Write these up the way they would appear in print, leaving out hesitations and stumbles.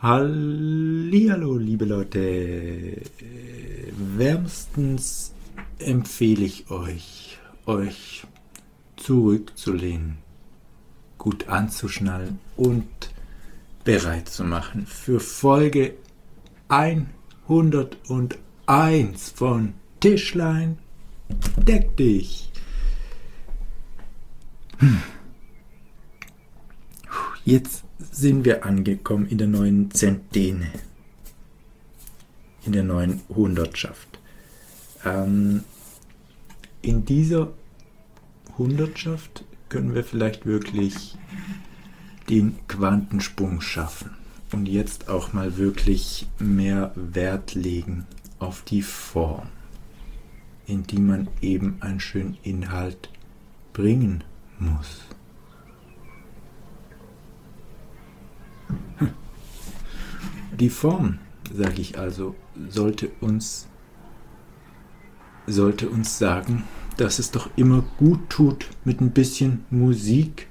Hallihallo, liebe Leute. Wärmstens empfehle ich euch zurückzulehnen, gut anzuschnallen und bereit zu machen für Folge 101 von Tischlein deck dich. Jetzt sind wir angekommen in der neuen Zentene, in der neuen Hundertschaft. In dieser Hundertschaft können wir vielleicht wirklich den Quantensprung schaffen und jetzt auch mal wirklich mehr Wert legen auf die Form, in die man eben einen schönen Inhalt bringen muss. Die Form, sage ich also, sollte uns sagen, dass es doch immer gut tut, mit ein bisschen Musik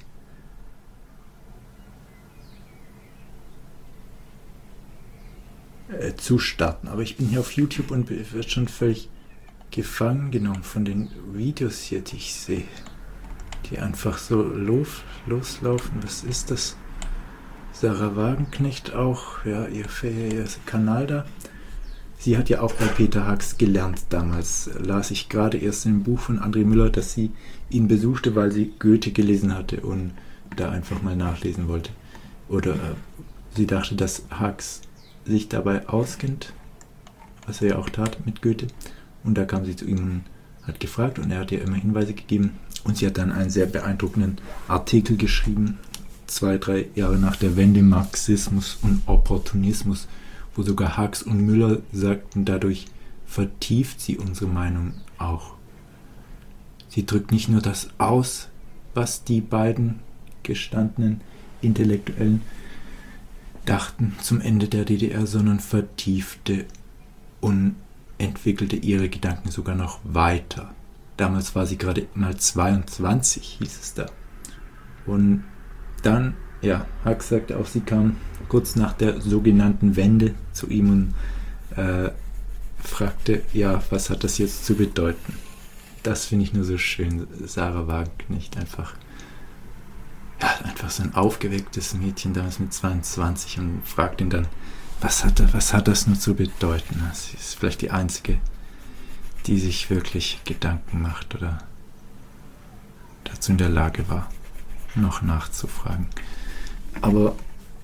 zu starten. Aber ich bin hier auf YouTube und werde schon völlig gefangen genommen von den Videos hier, die ich sehe, die einfach so loslaufen. Was ist das? Sarah Wagenknecht auch, ja, ihr Kanal da. Sie hat ja auch bei Peter Hux gelernt damals. Las ich gerade erst in einem Buch von André Müller, dass sie ihn besuchte, weil sie Goethe gelesen hatte und da einfach mal nachlesen wollte. Oder sie dachte, dass Hux sich dabei auskennt, was er ja auch tat mit Goethe. Und da kam sie zu ihm und hat gefragt und er hat ihr immer Hinweise gegeben. Und sie hat dann einen sehr beeindruckenden Artikel geschrieben, 2-3 Jahre nach der Wende, Marxismus und Opportunismus, wo sogar Hux und Müller sagten, dadurch vertieft sie unsere Meinung auch. Sie drückt nicht nur das aus, was die beiden gestandenen Intellektuellen dachten zum Ende der DDR, sondern vertiefte und entwickelte ihre Gedanken sogar noch weiter. Damals war sie gerade mal 22, hieß es da. Und dann, ja, Hux sagte auch, sie kam kurz nach der sogenannten Wende zu ihm und fragte, ja, was hat das jetzt zu bedeuten? Das finde ich nur so schön. Sarah Wagenknecht einfach so ein aufgewecktes Mädchen damals mit 22 und fragt ihn dann, was hat das nur zu bedeuten? Sie ist vielleicht die Einzige, die sich wirklich Gedanken macht oder dazu in der Lage war, noch nachzufragen. Aber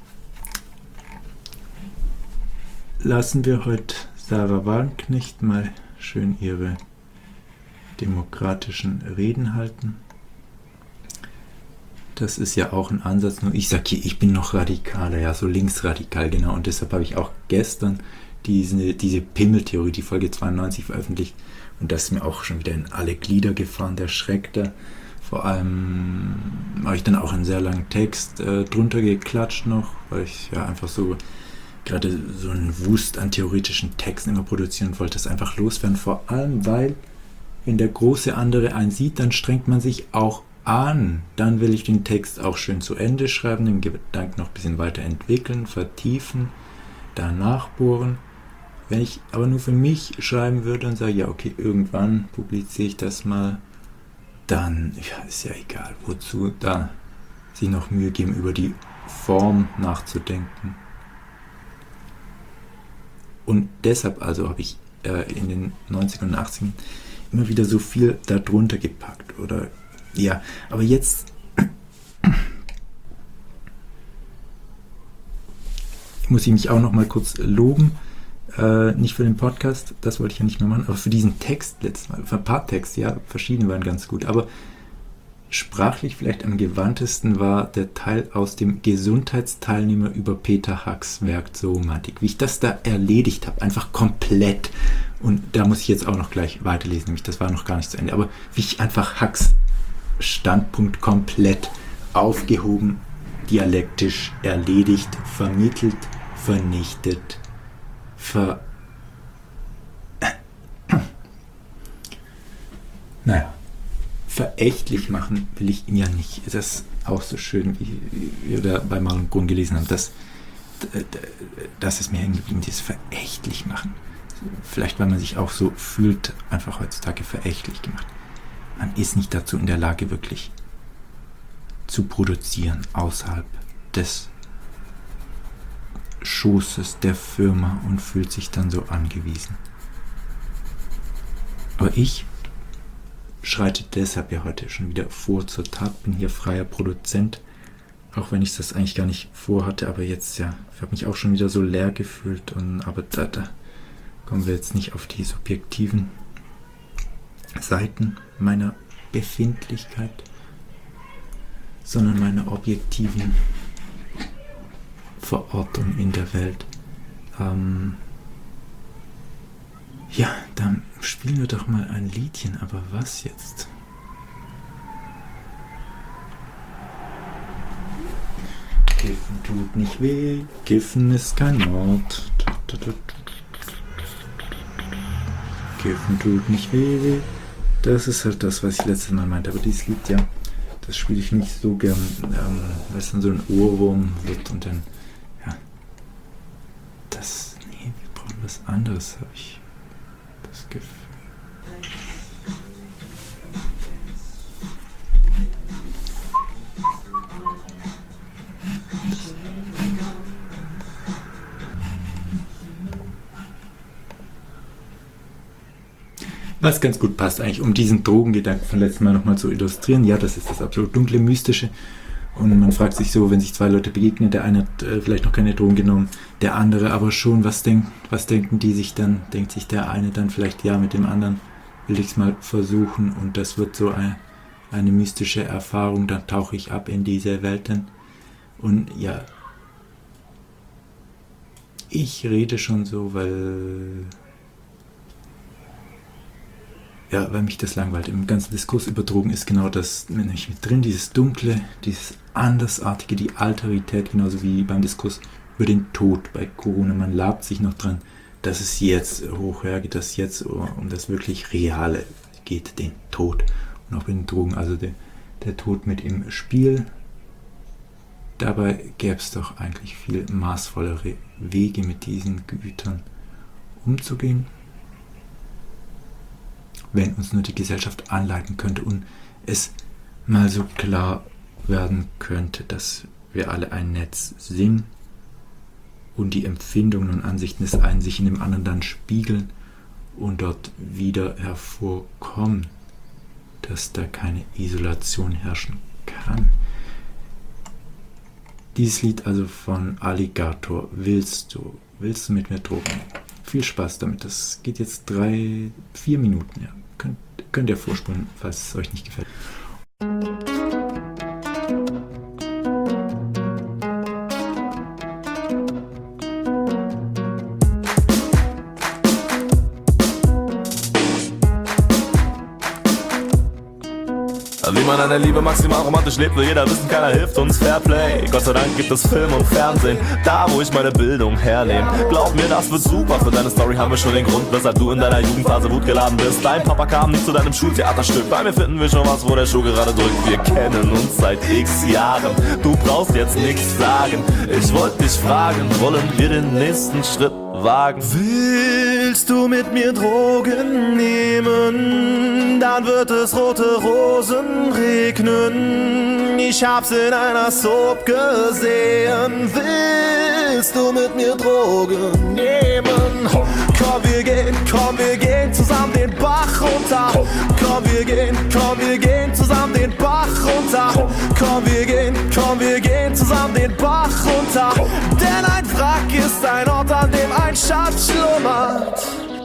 lassen wir heute Sarah Wagenknecht mal schön ihre demokratischen Reden halten. Das ist ja auch ein Ansatz, nur ich sage hier, ich bin noch radikaler, ja, so linksradikal, genau. Und deshalb habe ich auch gestern diese Pimmeltheorie, die Folge 92 veröffentlicht. Und das ist mir auch schon wieder in alle Glieder gefahren, der Schreck da. Vor allem habe ich dann auch einen sehr langen Text drunter geklatscht noch, weil ich ja einfach so gerade so einen Wust an theoretischen Texten immer produzieren wollte, das einfach loswerden. Vor allem, weil wenn der große andere einen sieht, dann strengt man sich auch an. Dann will ich den Text auch schön zu Ende schreiben, den Gedanken noch ein bisschen weiterentwickeln, vertiefen, danach bohren. Wenn ich aber nur für mich schreiben würde und sage, ja okay, irgendwann publiziere ich das mal, dann ja, ist ja egal, wozu da sich noch Mühe geben, über die Form nachzudenken. Und deshalb also habe ich in den 90ern und 80ern immer wieder so viel darunter gepackt. Oder ja, aber jetzt muss ich mich auch noch mal kurz loben. Nicht für den Podcast, das wollte ich ja nicht mehr machen, aber für diesen Text letztes Mal, für ein paar Texte, ja, verschiedene waren ganz gut, aber sprachlich vielleicht am gewandtesten war der Teil aus dem Gesundheitsteilnehmer über Peter Hux Werk zur Romantik, wie ich das da erledigt habe, einfach komplett, und da muss ich jetzt auch noch gleich weiterlesen, nämlich das war noch gar nicht zu Ende, aber wie ich einfach Hux Standpunkt komplett aufgehoben, dialektisch erledigt, vermittelt, vernichtet, verächtlich machen will ich ihn ja nicht. Das ist auch so schön, wie wir da bei Marlon Grun gelesen haben, dass das ist mir hängen geblieben, dieses verächtlich machen. Vielleicht, weil man sich auch so fühlt, einfach heutzutage verächtlich gemacht. Man ist nicht dazu in der Lage, wirklich zu produzieren außerhalb des Schoßes der Firma und fühlt sich dann so angewiesen. Aber ich schreite deshalb ja heute schon wieder vor zur Tat, bin hier freier Produzent, auch wenn ich das eigentlich gar nicht vorhatte, aber jetzt ja, ich habe mich auch schon wieder so leer gefühlt, aber da kommen wir jetzt nicht auf die subjektiven Seiten meiner Befindlichkeit, sondern meine objektiven Verortung in der Welt. Ja, dann spielen wir doch mal ein Liedchen, aber was jetzt? Kiffen tut nicht weh, Kiffen ist kein Mord. Kiffen tut nicht weh. Das ist halt das, was ich letztes Mal meinte. Aber dieses Lied, ja, das spiele ich nicht so gern, weil es dann so ein Ohrwurm wird und dann, ja, nee, wir brauchen was anderes, habe ich das Gefühl. Was ganz gut passt eigentlich, um diesen Drogengedanken von letztem Mal nochmal zu illustrieren. Ja, das ist das absolut dunkle, mystische. Und man fragt sich so, wenn sich zwei Leute begegnen, der eine hat vielleicht noch keine Drogen genommen, der andere aber schon, was denken die sich dann? Denkt sich der eine dann vielleicht, ja, mit dem anderen will ich es mal versuchen und das wird so eine mystische Erfahrung, dann tauche ich ab in diese Welten. Und ja, ich rede schon so, weil mich das langweilt. Im ganzen Diskurs über Drogen ist genau das nämlich mit drin, dieses Dunkle, dieses Andersartige, die Alterität, genauso wie beim Diskurs über den Tod bei Corona. Man labt sich noch dran, dass es jetzt hochhergeht, dass jetzt um das wirklich Reale geht, den Tod. Und auch bei den Drogen, also der Tod mit im Spiel. Dabei gäbe es doch eigentlich viel maßvollere Wege, mit diesen Gütern umzugehen, wenn uns nur die Gesellschaft anleiten könnte und es mal so klar werden könnte, dass wir alle ein Netz sind und die Empfindungen und Ansichten des einen sich in dem anderen dann spiegeln und dort wieder hervorkommen, dass da keine Isolation herrschen kann. Dieses Lied also von Alligator, willst du mit mir Drogen? Viel Spaß damit, das geht jetzt 3-4 Minuten, ja. Könnt ihr vorspulen, falls es euch nicht gefällt. Wie man an der Liebe maximal romantisch lebt, will jeder wissen, keiner hilft uns. Fairplay, Gott sei Dank gibt es Film und Fernsehen, da wo ich meine Bildung hernehme. Glaub mir, das wird super, für deine Story haben wir schon den Grund, weshalb du in deiner Jugendphase wutgeladen bist. Dein Papa kam nicht zu deinem Schultheaterstück, bei mir finden wir schon was, wo der Schuh gerade drückt. Wir kennen uns seit x Jahren, du brauchst jetzt nichts sagen. Ich wollte dich fragen, wollen wir den nächsten Schritt wagen? Willst du mit mir Drogen nehmen? Dann wird es rote Rosen regnen. Ich hab's in einer Soap gesehen. Willst du mit mir Drogen nehmen? Komm, wir gehen zusammen den Bach runter. Komm, wir gehen zusammen den Bach runter. Komm, wir gehen zusammen den Bach runter. Denn ein Wrack ist ein Ort, an dem ein Schatz schlummert.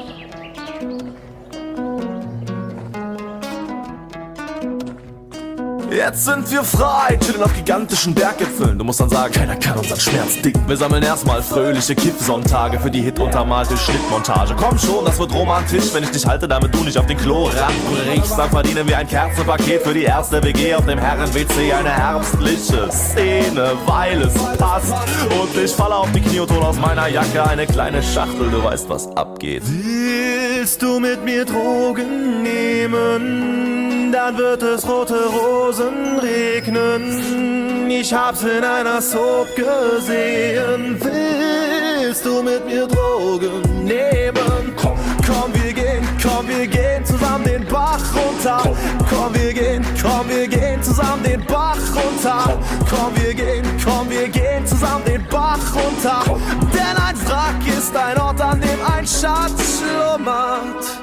Jetzt sind wir frei, chillen auf gigantischen Berggipfeln. Du musst dann sagen, keiner kann unseren Schmerz dicken. Wir sammeln erstmal fröhliche Kiff-Sonntage für die hit-untermalte Schnittmontage. Komm schon, das wird romantisch, wenn ich dich halte, damit du nicht auf den Klo-Rand brichst. Dann verdienen wir ein Kerzenpaket für die erste WG auf dem Herren-WC. Eine herbstliche Szene, weil es passt. Und ich falle auf die Knie und hol aus meiner Jacke eine kleine Schachtel. Du weißt, was abgeht. Willst du mit mir Drogen nehmen? dann wird es rote Rosen regnen. Ich hab's in einer Soap gesehen. Willst du mit mir Drogen nehmen? Komm, wir gehen zusammen den Bach runter. Komm, wir gehen zusammen den Bach runter. Komm, wir gehen zusammen den Bach runter. Denn ein Wrack ist ein Ort, an dem ein Schatz schlummert.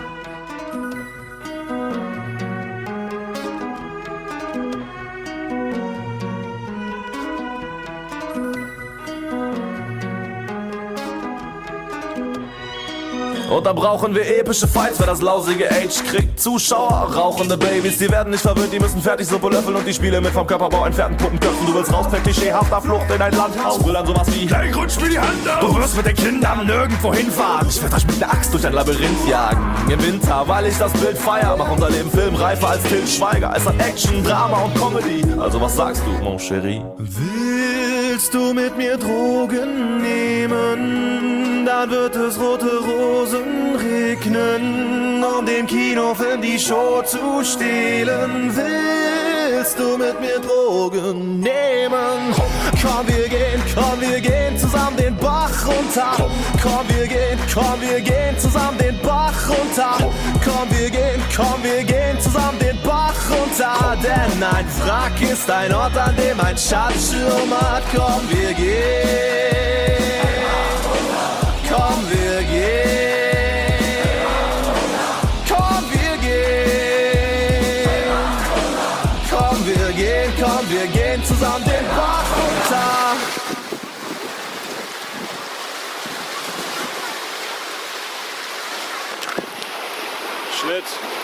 Und da brauchen wir epische Fights, wer das lausige Age kriegt. Zuschauer, rauchende Babys, die werden nicht verwöhnt, die müssen fertig Suppe löffeln und die Spiele mit vom Körperbau entfernten Puppenköpfen. Du willst raus per klischeehafter Flucht in ein Landhaus. Will dann sowas wie, hey, rutsch mir die Hand auf. Du wirst mit den Kindern nirgendwo hinfahren. Ich werd euch mit der Axt durch ein Labyrinth jagen. Im Winter, weil ich das Bild feier, mach unser Leben filmreifer als Til Schweiger. Es hat Action, Drama und Comedy. Also was sagst du, mon chéri? Willst du mit mir Drogen nehmen? Dann wird es rote Rosen regnen, um dem Kinofilm die Show zu stehlen. Willst du mit mir Drogen nehmen? Komm, wir gehen zusammen den Bach runter. Komm, wir gehen zusammen den Bach runter. Komm, wir gehen zusammen den Bach runter. Denn ein Wrack ist ein Ort, an dem ein Schatz schlummert. Komm, wir gehen. Komm, wir gehen. Komm, wir gehen. Komm, wir gehen zusammen den Bach runter. Schnitt.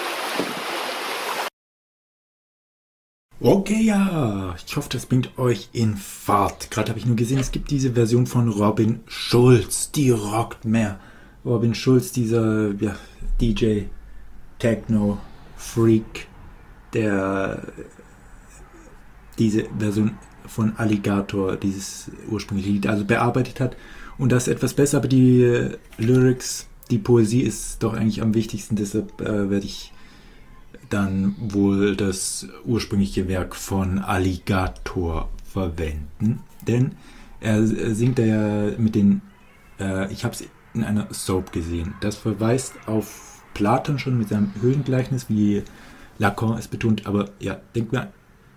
Okay, ja, ich hoffe, das bringt euch in Fahrt. Gerade habe ich nur gesehen, es gibt diese Version von Robin Schulz, die rockt mehr. Robin Schulz, dieser DJ, Techno, Freak, der diese Version von Alligator, dieses ursprüngliche Lied, also bearbeitet hat. Und das etwas besser, aber die Lyrics, die Poesie ist doch eigentlich am wichtigsten, deshalb werde ich dann wohl das ursprüngliche Werk von Alligator verwenden, denn er singt ja mit den, ich habe es in einer Soap gesehen, das verweist auf Platon schon mit seinem Höhlengleichnis, wie Lacan es betont, aber ja, denkt mir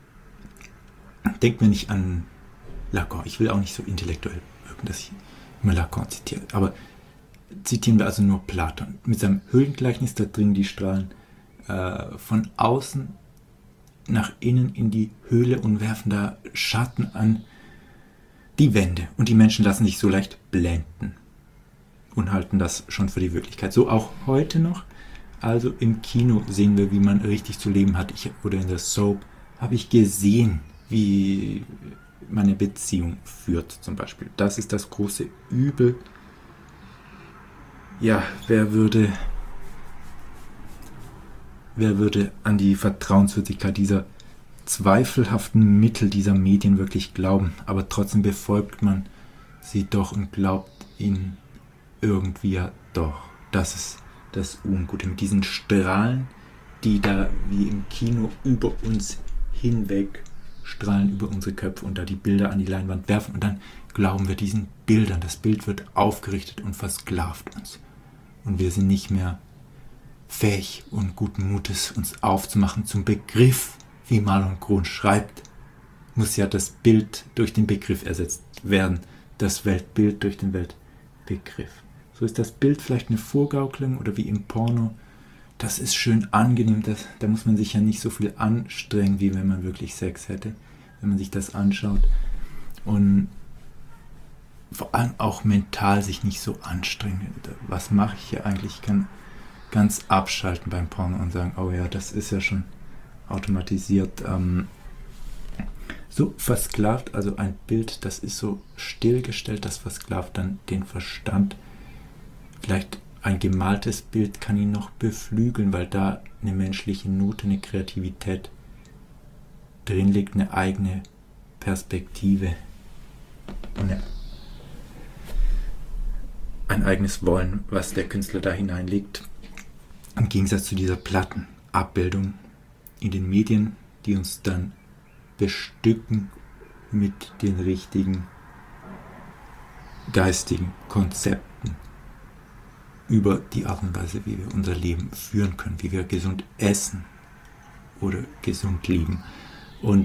nicht an Lacan, ich will auch nicht so intellektuell wirken, dass ich immer Lacan zitiere, aber zitieren wir also nur Platon, mit seinem Höhlengleichnis, da dringen die Strahlen von außen nach innen in die Höhle und werfen da Schatten an die Wände. Und die Menschen lassen sich so leicht blenden und halten das schon für die Wirklichkeit. So auch heute noch. Also im Kino sehen wir, wie man richtig zu leben hat. Oder in der Soap habe ich gesehen, wie man eine Beziehung führt zum Beispiel. Das ist das große Übel. Ja, wer würde an die Vertrauenswürdigkeit dieser zweifelhaften Mittel dieser Medien wirklich glauben, aber trotzdem befolgt man sie doch und glaubt ihnen irgendwie ja doch. Das ist das Ungute mit diesen Strahlen, die da wie im Kino über uns hinweg strahlen, über unsere Köpfe und da die Bilder an die Leinwand werfen und dann glauben wir diesen Bildern. Das Bild wird aufgerichtet und versklavt uns. Und wir sind nicht mehr fähig und guten Mutes, uns aufzumachen zum Begriff, wie Marlon Kron schreibt, muss ja das Bild durch den Begriff ersetzt werden, das Weltbild durch den Weltbegriff. So ist das Bild vielleicht eine Vorgaukelung oder wie im Porno, das ist schön angenehm, da muss man sich ja nicht so viel anstrengen, wie wenn man wirklich Sex hätte, wenn man sich das anschaut und vor allem auch mental sich nicht so anstrengen. Was mache ich hier eigentlich? Ich kann ganz abschalten beim Porno und sagen, oh ja, das ist ja schon automatisiert. So versklavt, also ein Bild, das ist so stillgestellt, das versklavt dann den Verstand. Vielleicht ein gemaltes Bild kann ihn noch beflügeln, weil da eine menschliche Note, eine Kreativität drin liegt, eine eigene Perspektive, ein eigenes Wollen, was der Künstler da hineinlegt. Im Gegensatz zu dieser platten Abbildung in den Medien, die uns dann bestücken mit den richtigen geistigen Konzepten über die Art und Weise, wie wir unser Leben führen können, wie wir gesund essen oder gesund leben. Und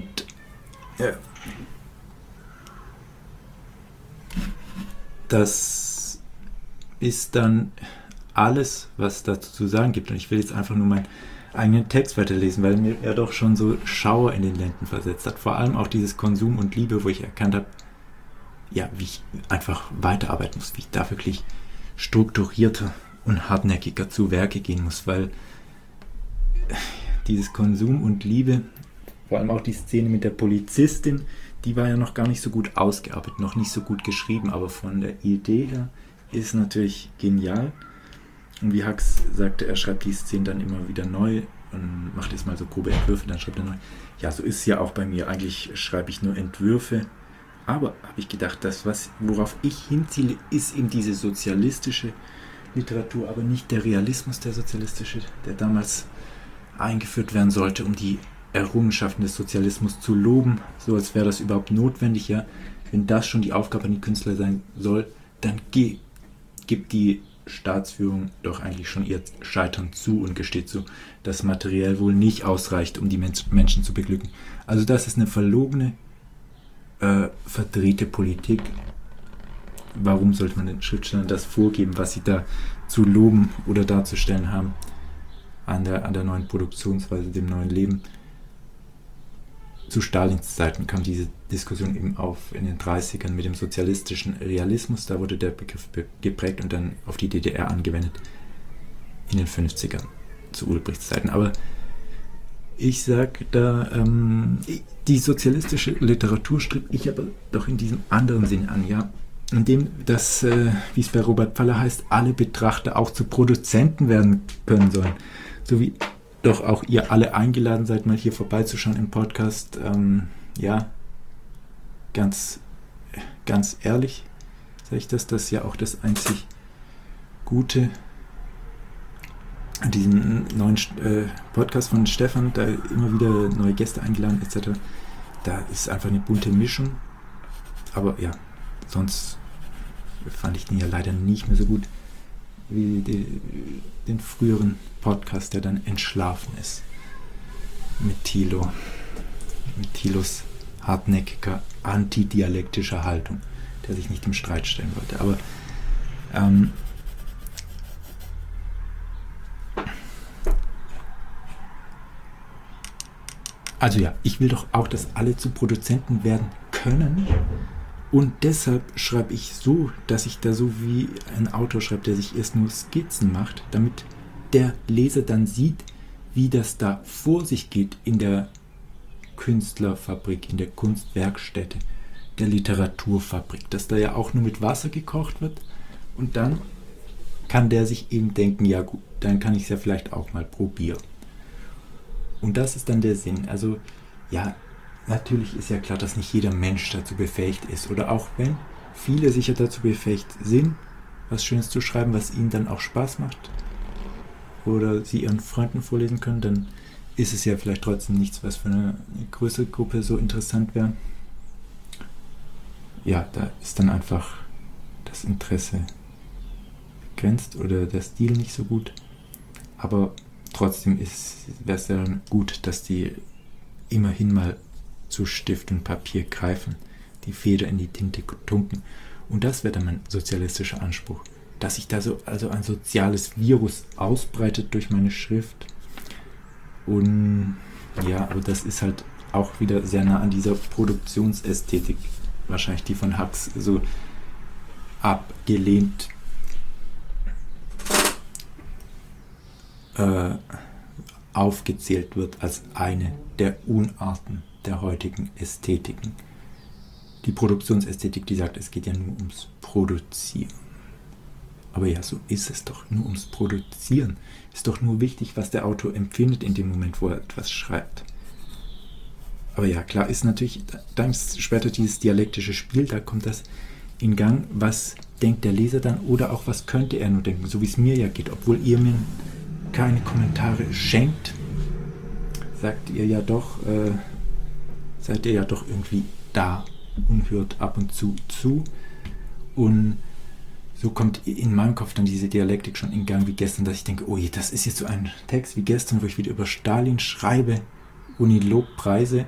das ist dann alles, was dazu zu sagen gibt. Und ich will jetzt einfach nur meinen eigenen Text weiterlesen, weil mir er doch schon so Schauer in den Lenden versetzt hat. Vor allem auch dieses Konsum und Liebe, wo ich erkannt habe, ja, wie ich einfach weiterarbeiten muss, wie ich da wirklich strukturierter und hartnäckiger zu Werke gehen muss, weil dieses Konsum und Liebe, vor allem auch die Szene mit der Polizistin, die war ja noch gar nicht so gut ausgearbeitet, noch nicht so gut geschrieben, aber von der Idee her ist natürlich genial. Und wie Hux sagte, er schreibt die Szene dann immer wieder neu und macht jetzt mal so grobe Entwürfe, dann schreibt er neu. Ja, so ist es ja auch bei mir. Eigentlich schreibe ich nur Entwürfe. Aber habe ich gedacht, worauf ich hinziele, ist eben diese sozialistische Literatur, aber nicht der Realismus, der sozialistische, der damals eingeführt werden sollte, um die Errungenschaften des Sozialismus zu loben, so als wäre das überhaupt notwendig. Ja, wenn das schon die Aufgabe an die Künstler sein soll, dann gibt die Staatsführung doch eigentlich schon ihr Scheitern zu und gesteht zu, dass materiell wohl nicht ausreicht, um die Menschen zu beglücken. Also das ist eine verlogene, verdrehte Politik. Warum sollte man den Schriftstellern das vorgeben, was sie da zu loben oder darzustellen haben an der neuen Produktionsweise, dem neuen Leben? Zu Stalins Zeiten kam diese Diskussion eben auf in den 30ern mit dem sozialistischen Realismus. Da wurde der Begriff geprägt und dann auf die DDR angewendet in den 50ern zu Ulbrichts Zeiten. Aber ich sage da, die sozialistische Literatur strebe ich aber doch in diesem anderen Sinn an, ja. Indem das, wie es bei Robert Pfaller heißt, alle Betrachter auch zu Produzenten werden können sollen. So wie doch auch ihr alle eingeladen seid, mal hier vorbeizuschauen im Podcast. Ja, ganz ehrlich sage ich das ist ja auch das einzig Gute an diesem neuen Podcast von Stefan, da immer wieder neue Gäste eingeladen etc. Da ist einfach eine bunte Mischung. Aber ja, sonst fand ich den ja leider nicht mehr so gut wie den früheren Podcast, der dann entschlafen ist. Mit Thilo. Mit Thilos hartnäckiger, antidialektischer Haltung, der sich nicht im Streit stellen wollte. Aber also ja, ich will doch auch, dass alle zu Produzenten werden können. Und deshalb schreibe ich so, dass ich da so wie ein Autor schreibt, der sich erst nur Skizzen macht, damit der Leser dann sieht, wie das da vor sich geht in der Künstlerfabrik, in der Kunstwerkstätte, der Literaturfabrik, dass da ja auch nur mit Wasser gekocht wird. Und dann kann der sich eben denken, ja gut, dann kann ich es ja vielleicht auch mal probieren. Und das ist dann der Sinn. Also ja, natürlich ist ja klar, dass nicht jeder Mensch dazu befähigt ist. Oder auch wenn viele sicher dazu befähigt sind, was Schönes zu schreiben, was ihnen dann auch Spaß macht, oder sie ihren Freunden vorlesen können, dann ist es ja vielleicht trotzdem nichts, was für eine größere Gruppe so interessant wäre. Ja, da ist dann einfach das Interesse begrenzt oder der Stil nicht so gut. Aber trotzdem wäre es dann gut, dass die immerhin mal zu Stift und Papier greifen, die Feder in die Tinte tunken. Und das wäre dann mein sozialistischer Anspruch, dass sich da so also ein soziales Virus ausbreitet durch meine Schrift. Und ja, aber das ist halt auch wieder sehr nah an dieser Produktionsästhetik, wahrscheinlich die von Hux so abgelehnt aufgezählt wird als eine der Unarten der heutigen Ästhetiken. Die Produktionsästhetik, die sagt, es geht ja nur ums Produzieren. Aber ja, so ist es doch, nur ums Produzieren. Ist doch nur wichtig, was der Autor empfindet in dem Moment, wo er etwas schreibt. Aber ja, klar ist natürlich, dann ist später dieses dialektische Spiel, da kommt das in Gang, was denkt der Leser dann oder auch was könnte er nur denken, so wie es mir ja geht, obwohl ihr mir keine Kommentare schenkt, seid ihr ja doch irgendwie da und hört ab und zu. Und so kommt in meinem Kopf dann diese Dialektik schon in Gang wie gestern, dass ich denke, oh je, das ist jetzt so ein Text wie gestern, wo ich wieder über Stalin schreibe und ihn Lobpreise.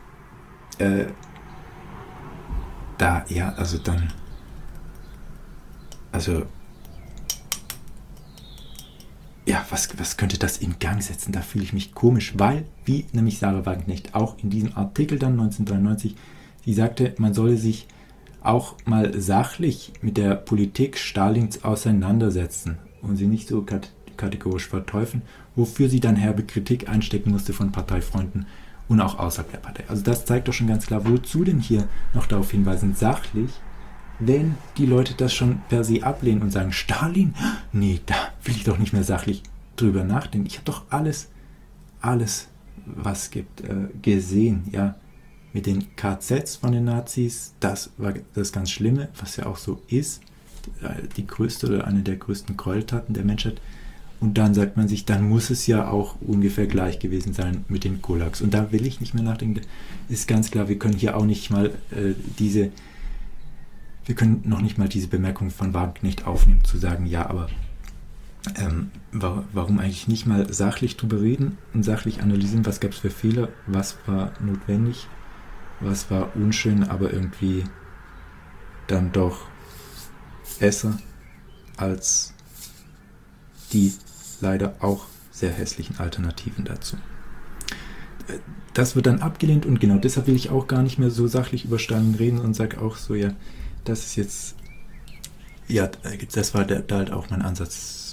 Was könnte das in Gang setzen? Da fühle ich mich komisch, weil, wie nämlich Sarah Wagenknecht auch in diesem Artikel dann 1993, sie sagte, man solle sich auch mal sachlich mit der Politik Stalins auseinandersetzen und sie nicht so kategorisch verteufeln, wofür sie dann herbe Kritik einstecken musste von Parteifreunden und auch außerhalb der Partei. Also das zeigt doch schon ganz klar, wozu denn hier noch darauf hinweisen, sachlich, wenn die Leute das schon per se ablehnen und sagen, Stalin, nee, da will ich doch nicht mehr sachlich drüber nachdenken. Ich habe doch alles, was es gibt, gesehen, ja, mit den KZs von den Nazis, das war das ganz Schlimme, was ja auch so ist, die größte oder eine der größten Gräueltaten der Menschheit. Und dann sagt man sich, dann muss es ja auch ungefähr gleich gewesen sein mit den Gulags. Und da will ich nicht mehr nachdenken. Ist ganz klar, wir können hier auch nicht mal diese Bemerkung von Wagenknecht aufnehmen, zu sagen, ja, aber warum eigentlich nicht mal sachlich drüber reden und sachlich analysieren, was gab es für Fehler, was war notwendig, was war unschön, aber irgendwie dann doch besser als die leider auch sehr hässlichen Alternativen dazu. Das wird dann abgelehnt und genau deshalb will ich auch gar nicht mehr so sachlich über Stalin reden und sage auch so, ja, das ist jetzt, ja, das war da halt auch mein Ansatz,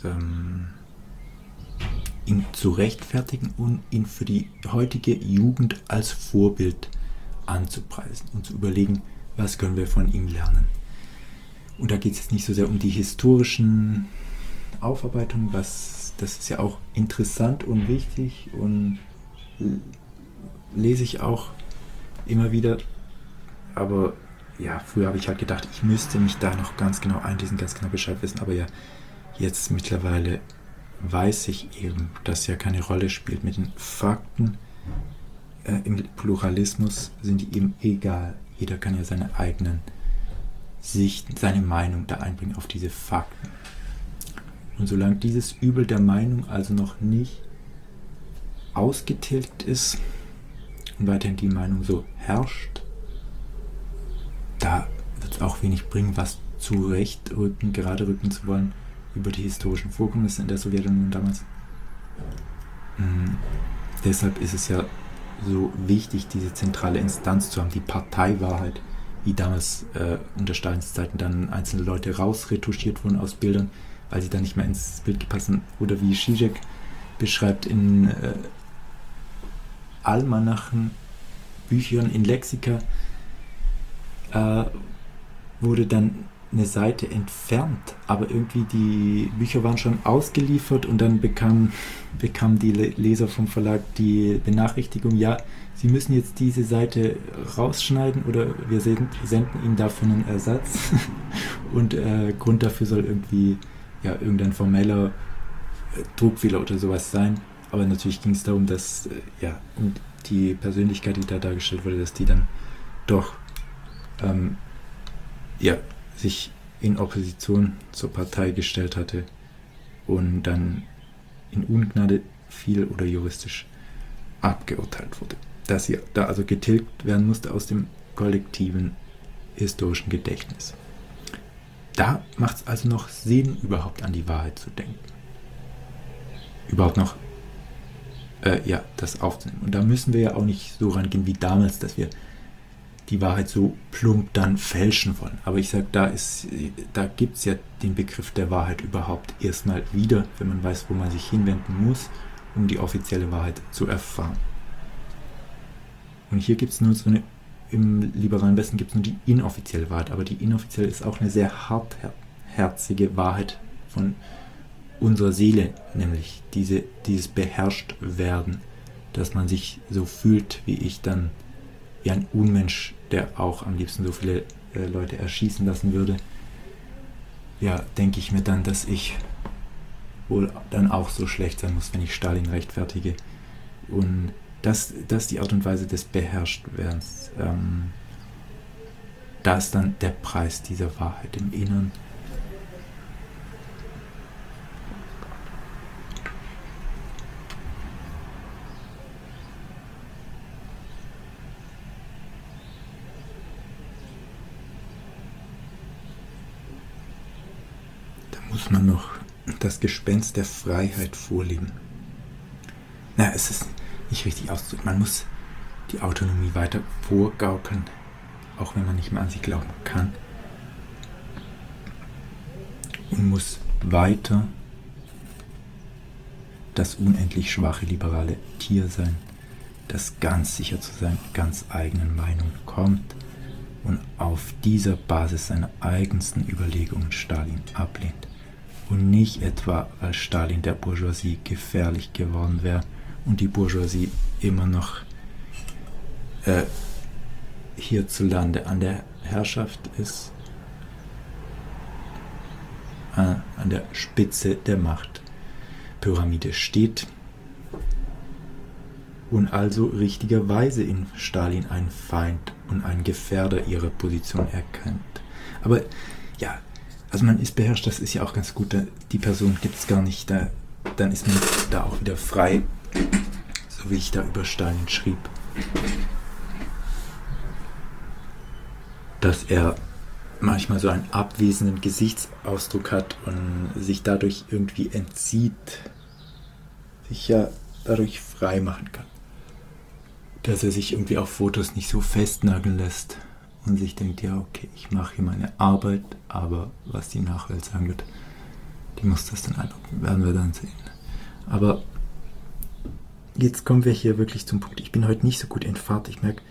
ihn zu rechtfertigen und ihn für die heutige Jugend als Vorbild anzupreisen und zu überlegen, was können wir von ihm lernen. Und da geht es jetzt nicht so sehr um die historischen Aufarbeitungen, das ist ja auch interessant und wichtig und lese ich auch immer wieder, aber ja, früher habe ich halt gedacht, ich müsste mich da noch ganz genau einlesen, ganz genau Bescheid wissen, aber ja, jetzt mittlerweile weiß ich eben, dass ja keine Rolle spielt mit den Fakten. Im Pluralismus sind die eben egal. Jeder kann ja seine eigenen Sichten, seine Meinung da einbringen auf diese Fakten. Und solange dieses Übel der Meinung also noch nicht ausgetilgt ist und weiterhin die Meinung so herrscht, da wird es auch wenig bringen, was zurechtrücken, gerade rücken zu wollen über die historischen Vorkommnisse in der Sowjetunion damals. Deshalb ist es ja so wichtig, diese zentrale Instanz zu haben, die Parteiwahrheit, wie damals unter Stalins Zeiten dann einzelne Leute rausretuschiert wurden aus Bildern, weil sie dann nicht mehr ins Bild gepasst haben. Oder wie Zizek beschreibt in Almanachen, Büchern, in Lexika, wurde dann eine Seite entfernt, aber irgendwie die Bücher waren schon ausgeliefert und dann bekamen die Leser vom Verlag die Benachrichtigung, ja, sie müssen jetzt diese Seite rausschneiden oder wir senden ihnen dafür einen Ersatz und Grund dafür soll irgendwie ja irgendein formeller Druckfehler oder sowas sein, aber natürlich ging es darum, dass und die Persönlichkeit, die da dargestellt wurde, dass die dann doch sich in Opposition zur Partei gestellt hatte und dann in Ungnade fiel oder juristisch abgeurteilt wurde. Dass sie da also getilgt werden musste aus dem kollektiven historischen Gedächtnis. Da macht es also noch Sinn, überhaupt an die Wahrheit zu denken. Überhaupt noch das aufzunehmen. Und da müssen wir ja auch nicht so rangehen wie damals, dass wir die Wahrheit so plump dann fälschen wollen. Aber ich sage, da gibt es ja den Begriff der Wahrheit überhaupt erstmal wieder, wenn man weiß, wo man sich hinwenden muss, um die offizielle Wahrheit zu erfahren. Und hier gibt es nur im liberalen Westen gibt es nur die inoffizielle Wahrheit, aber die inoffizielle ist auch eine sehr hartherzige Wahrheit von unserer Seele, nämlich dieses beherrscht werden, dass man sich so fühlt, wie ich dann, wie ein Unmensch, der auch am liebsten so viele Leute erschießen lassen würde. Ja, denke ich mir dann, dass ich wohl dann auch so schlecht sein muss, wenn ich Stalin rechtfertige. Und Das ist die Art und Weise des Beherrschtwerdens. Da ist dann der Preis dieser Wahrheit im Inneren. Da muss man noch das Gespenst der Freiheit vorleben. Na, es ist nicht richtig auszudrücken. Man muss die Autonomie weiter vorgaukeln, auch wenn man nicht mehr an sie glauben kann. Und muss weiter das unendlich schwache liberale Tier sein, das ganz sicher zu seiner ganz eigenen Meinung kommt und auf dieser Basis seiner eigensten Überlegungen Stalin ablehnt. Und nicht etwa, weil Stalin der Bourgeoisie gefährlich geworden wäre und die Bourgeoisie immer noch hierzulande an der Herrschaft ist, an der Spitze der Machtpyramide steht und also richtigerweise in Stalin einen Feind und einen Gefährder ihrer Position erkennt. Aber ja, also man ist beherrscht, das ist ja auch ganz gut, die Person gibt es gar nicht, dann ist man da auch wieder frei, so wie ich da über Stalin schrieb, dass er manchmal so einen abwesenden Gesichtsausdruck hat und sich dadurch irgendwie entzieht, sich ja dadurch frei machen kann. Dass er sich irgendwie auf Fotos nicht so festnageln lässt und sich denkt, ja okay, ich mache hier meine Arbeit, aber was die Nachwelt sagen wird, die muss das dann einordnen, werden wir dann sehen. Aber jetzt kommen wir hier wirklich zum Punkt. Ich bin heute nicht so gut in Fahrt, ich merke,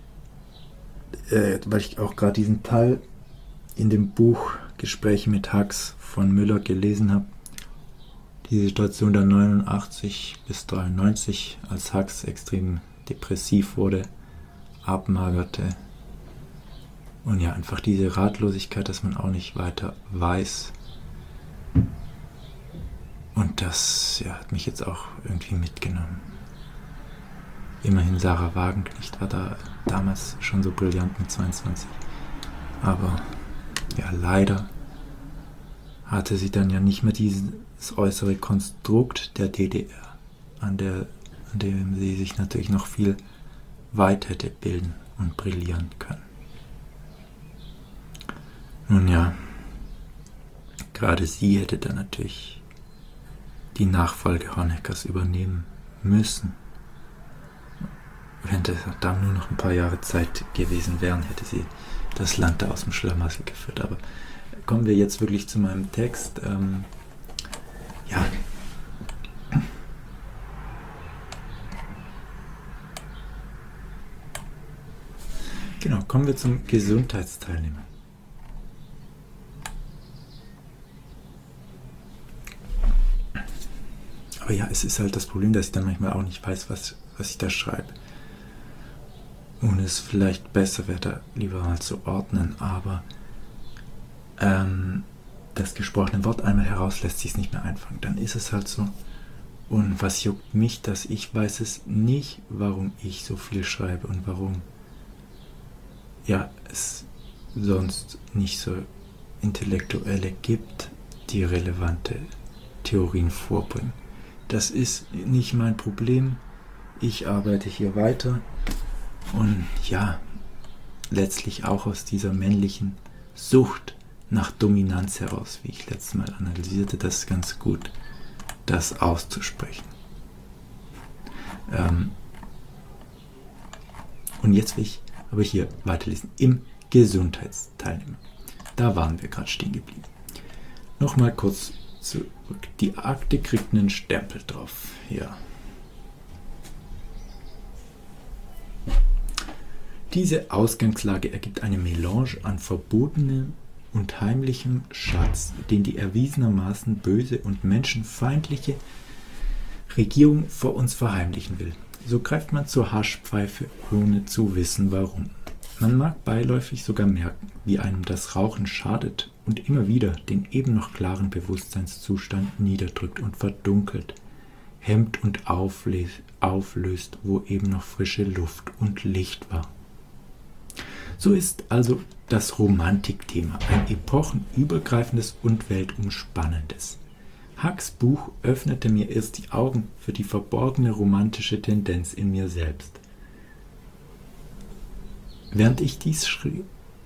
weil ich auch gerade diesen Teil in dem Buch Gespräche mit Hux von Müller gelesen habe, die Situation der 89 bis 93, als Hux extrem depressiv wurde, abmagerte und ja, einfach diese Ratlosigkeit, dass man auch nicht weiter weiß. Und das hat mich jetzt auch irgendwie mitgenommen. Immerhin Sarah Wagenknecht war da damals schon so brillant mit 22. Aber ja, leider hatte sie dann ja nicht mehr dieses äußere Konstrukt der DDR, an dem sie sich natürlich noch viel weit hätte bilden und brillieren können. Nun ja, gerade sie hätte dann natürlich die Nachfolge Honeckers übernehmen müssen. Wenn da nur noch ein paar Jahre Zeit gewesen wären, hätte sie das Land da aus dem Schlamassel geführt. Aber kommen wir jetzt wirklich zu meinem Text. Ja. Genau, kommen wir zum Gesundheitsteilnehmer. Aber ja, es ist halt das Problem, dass ich dann manchmal auch nicht weiß, was ich da schreibe. Und es vielleicht besser wäre, da lieber mal zu ordnen, aber das gesprochene Wort einmal heraus lässt sich es nicht mehr einfangen. Dann ist es halt so. Und was juckt mich, dass ich weiß es nicht, warum ich so viel schreibe und warum es sonst nicht so Intellektuelle gibt, die relevante Theorien vorbringen. Das ist nicht mein Problem. Ich arbeite hier weiter. Und ja, letztlich auch aus dieser männlichen Sucht nach Dominanz heraus, wie ich letztes Mal analysierte, das ist ganz gut, das auszusprechen. Und jetzt will ich aber hier weiterlesen, im Gesundheitsteilnehmer. Da waren wir gerade stehen geblieben. Nochmal kurz zurück. Die Akte kriegt einen Stempel drauf. Ja. Diese Ausgangslage ergibt eine Melange an verbotenem und heimlichem Schatz, den die erwiesenermaßen böse und menschenfeindliche Regierung vor uns verheimlichen will. So greift man zur Haschpfeife, ohne zu wissen warum. Man mag beiläufig sogar merken, wie einem das Rauchen schadet und immer wieder den eben noch klaren Bewusstseinszustand niederdrückt und verdunkelt. hemmt und auflöst, wo eben noch frische Luft und Licht war. So ist also das Romantikthema ein epochenübergreifendes und weltumspannendes. Hacks Buch öffnete mir erst die Augen für die verborgene romantische Tendenz in mir selbst. Während ich dies schrieb,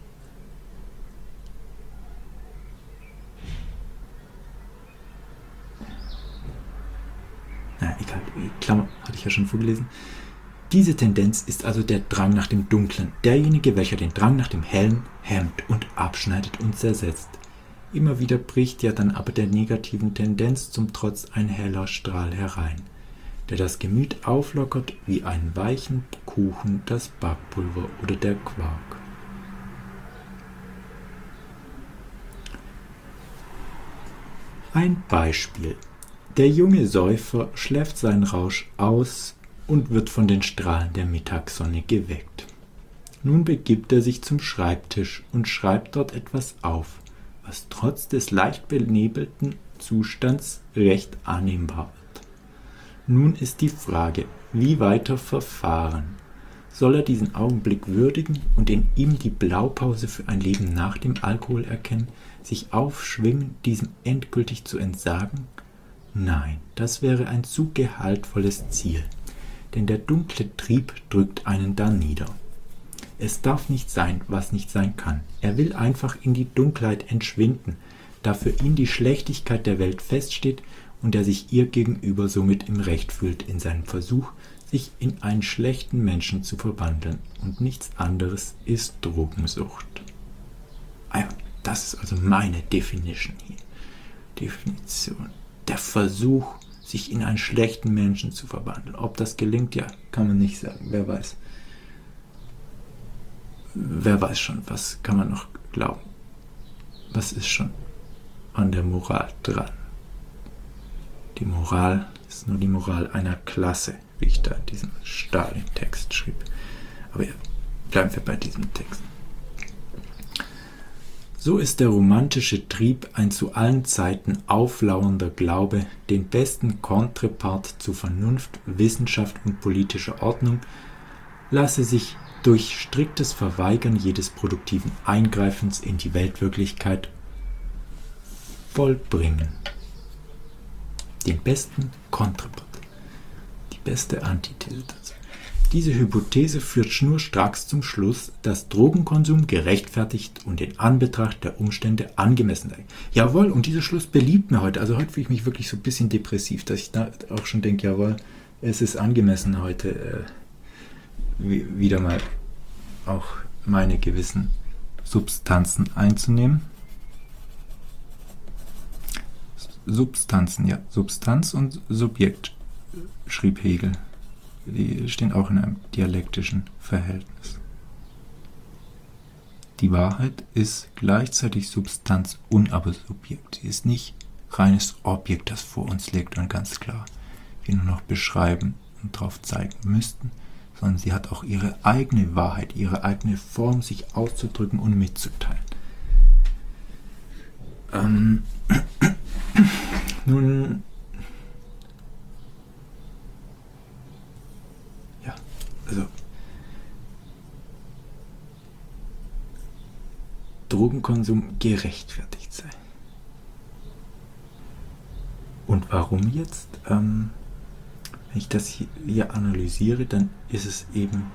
egal, Klammer, hatte ich ja schon vorgelesen. Diese Tendenz ist also der Drang nach dem Dunklen, derjenige, welcher den Drang nach dem Hellen hemmt und abschneidet und zersetzt. Immer wieder bricht ja dann aber der negativen Tendenz zum Trotz ein heller Strahl herein, der das Gemüt auflockert wie einen weichen Kuchen das Backpulver oder der Quark. Ein Beispiel. Der junge Säufer schläft seinen Rausch aus und wird von den Strahlen der Mittagssonne geweckt. Nun begibt er sich zum Schreibtisch und schreibt dort etwas auf, was trotz des leicht benebelten Zustands recht annehmbar wird. Nun ist die Frage, wie weiter verfahren? Soll er diesen Augenblick würdigen und in ihm die Blaupause für ein Leben nach dem Alkohol erkennen, sich aufschwingen, diesem endgültig zu entsagen? Nein, das wäre ein zu gehaltvolles Ziel, denn der dunkle Trieb drückt einen da nieder. Es darf nicht sein, was nicht sein kann. Er will einfach in die Dunkelheit entschwinden, da für ihn die Schlechtigkeit der Welt feststeht und er sich ihr gegenüber somit im Recht fühlt in seinem Versuch, sich in einen schlechten Menschen zu verwandeln. Und nichts anderes ist Drogensucht. Das ist also meine Definition hier. Definition. Der Versuch, sich in einen schlechten Menschen zu verwandeln. Ob das gelingt, ja, kann man nicht sagen. Wer weiß. Wer weiß schon, was kann man noch glauben? Was ist schon an der Moral dran? Die Moral ist nur die Moral einer Klasse, wie ich da in diesem Stalin-Text schrieb. Aber ja, bleiben wir bei diesem Text. So ist der romantische Trieb ein zu allen Zeiten auflauernder Glaube, den besten Kontrapart zu Vernunft, Wissenschaft und politischer Ordnung lasse sich durch striktes Verweigern jedes produktiven Eingreifens in die Weltwirklichkeit vollbringen. Den besten Kontrapart, die beste Antithese dazu. Diese Hypothese führt schnurstracks zum Schluss, dass Drogenkonsum gerechtfertigt und in Anbetracht der Umstände angemessen sei. Jawohl, und dieser Schluss beliebt mir heute. Also heute fühle ich mich wirklich so ein bisschen depressiv, dass ich da auch schon denke, jawohl, es ist angemessen heute wieder mal auch meine gewissen Substanzen einzunehmen. Substanzen, ja, Substanz und Subjekt, schrieb Hegel. Die stehen auch in einem dialektischen Verhältnis. Die Wahrheit ist gleichzeitig Substanz und aber Subjekt. Sie ist nicht reines Objekt, das vor uns liegt und ganz klar wir nur noch beschreiben und darauf zeigen müssten, sondern sie hat auch ihre eigene Wahrheit, ihre eigene Form, sich auszudrücken und mitzuteilen. Nun, ja, also Drogenkonsum gerechtfertigt sei. Und warum jetzt? Wenn ich das hier analysiere, dann ist es eben,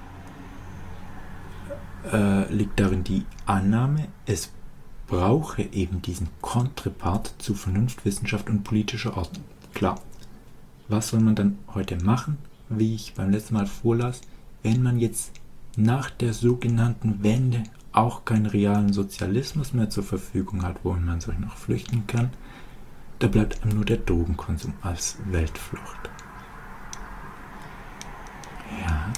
liegt darin die Annahme, es brauche eben diesen Kontrapart zu Vernunft, Wissenschaft und politischer Ordnung. Klar, was soll man dann heute machen, wie ich beim letzten Mal vorlas, wenn man jetzt nach der sogenannten Wende auch keinen realen Sozialismus mehr zur Verfügung hat, wohin man sich noch flüchten kann? Da bleibt einem nur der Drogenkonsum als Weltflucht. Ja.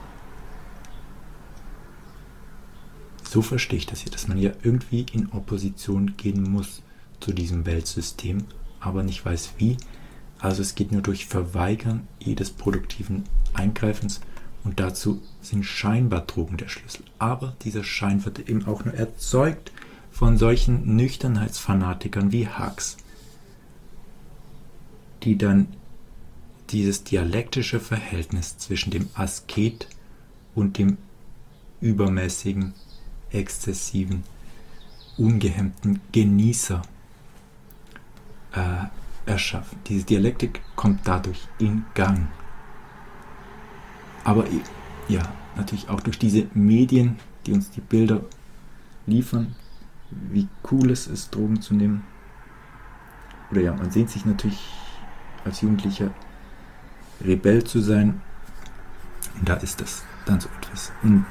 So verstehe ich das hier, dass man ja irgendwie in Opposition gehen muss zu diesem Weltsystem, aber nicht weiß wie. Also es geht nur durch Verweigern jedes produktiven Eingreifens und dazu sind scheinbar Drogen der Schlüssel. Aber dieser Schein wird eben auch nur erzeugt von solchen Nüchternheitsfanatikern wie Hacks, die dann dieses dialektische Verhältnis zwischen dem Asket und dem übermäßigen, exzessiven, ungehemmten Genießer erschaffen. Diese Dialektik kommt dadurch in Gang. Aber ja, natürlich auch durch diese Medien, die uns die Bilder liefern, wie cool es ist, Drogen zu nehmen. Oder ja, man sehnt sich natürlich als Jugendlicher Rebell zu sein. Und da ist das dann so etwas. Und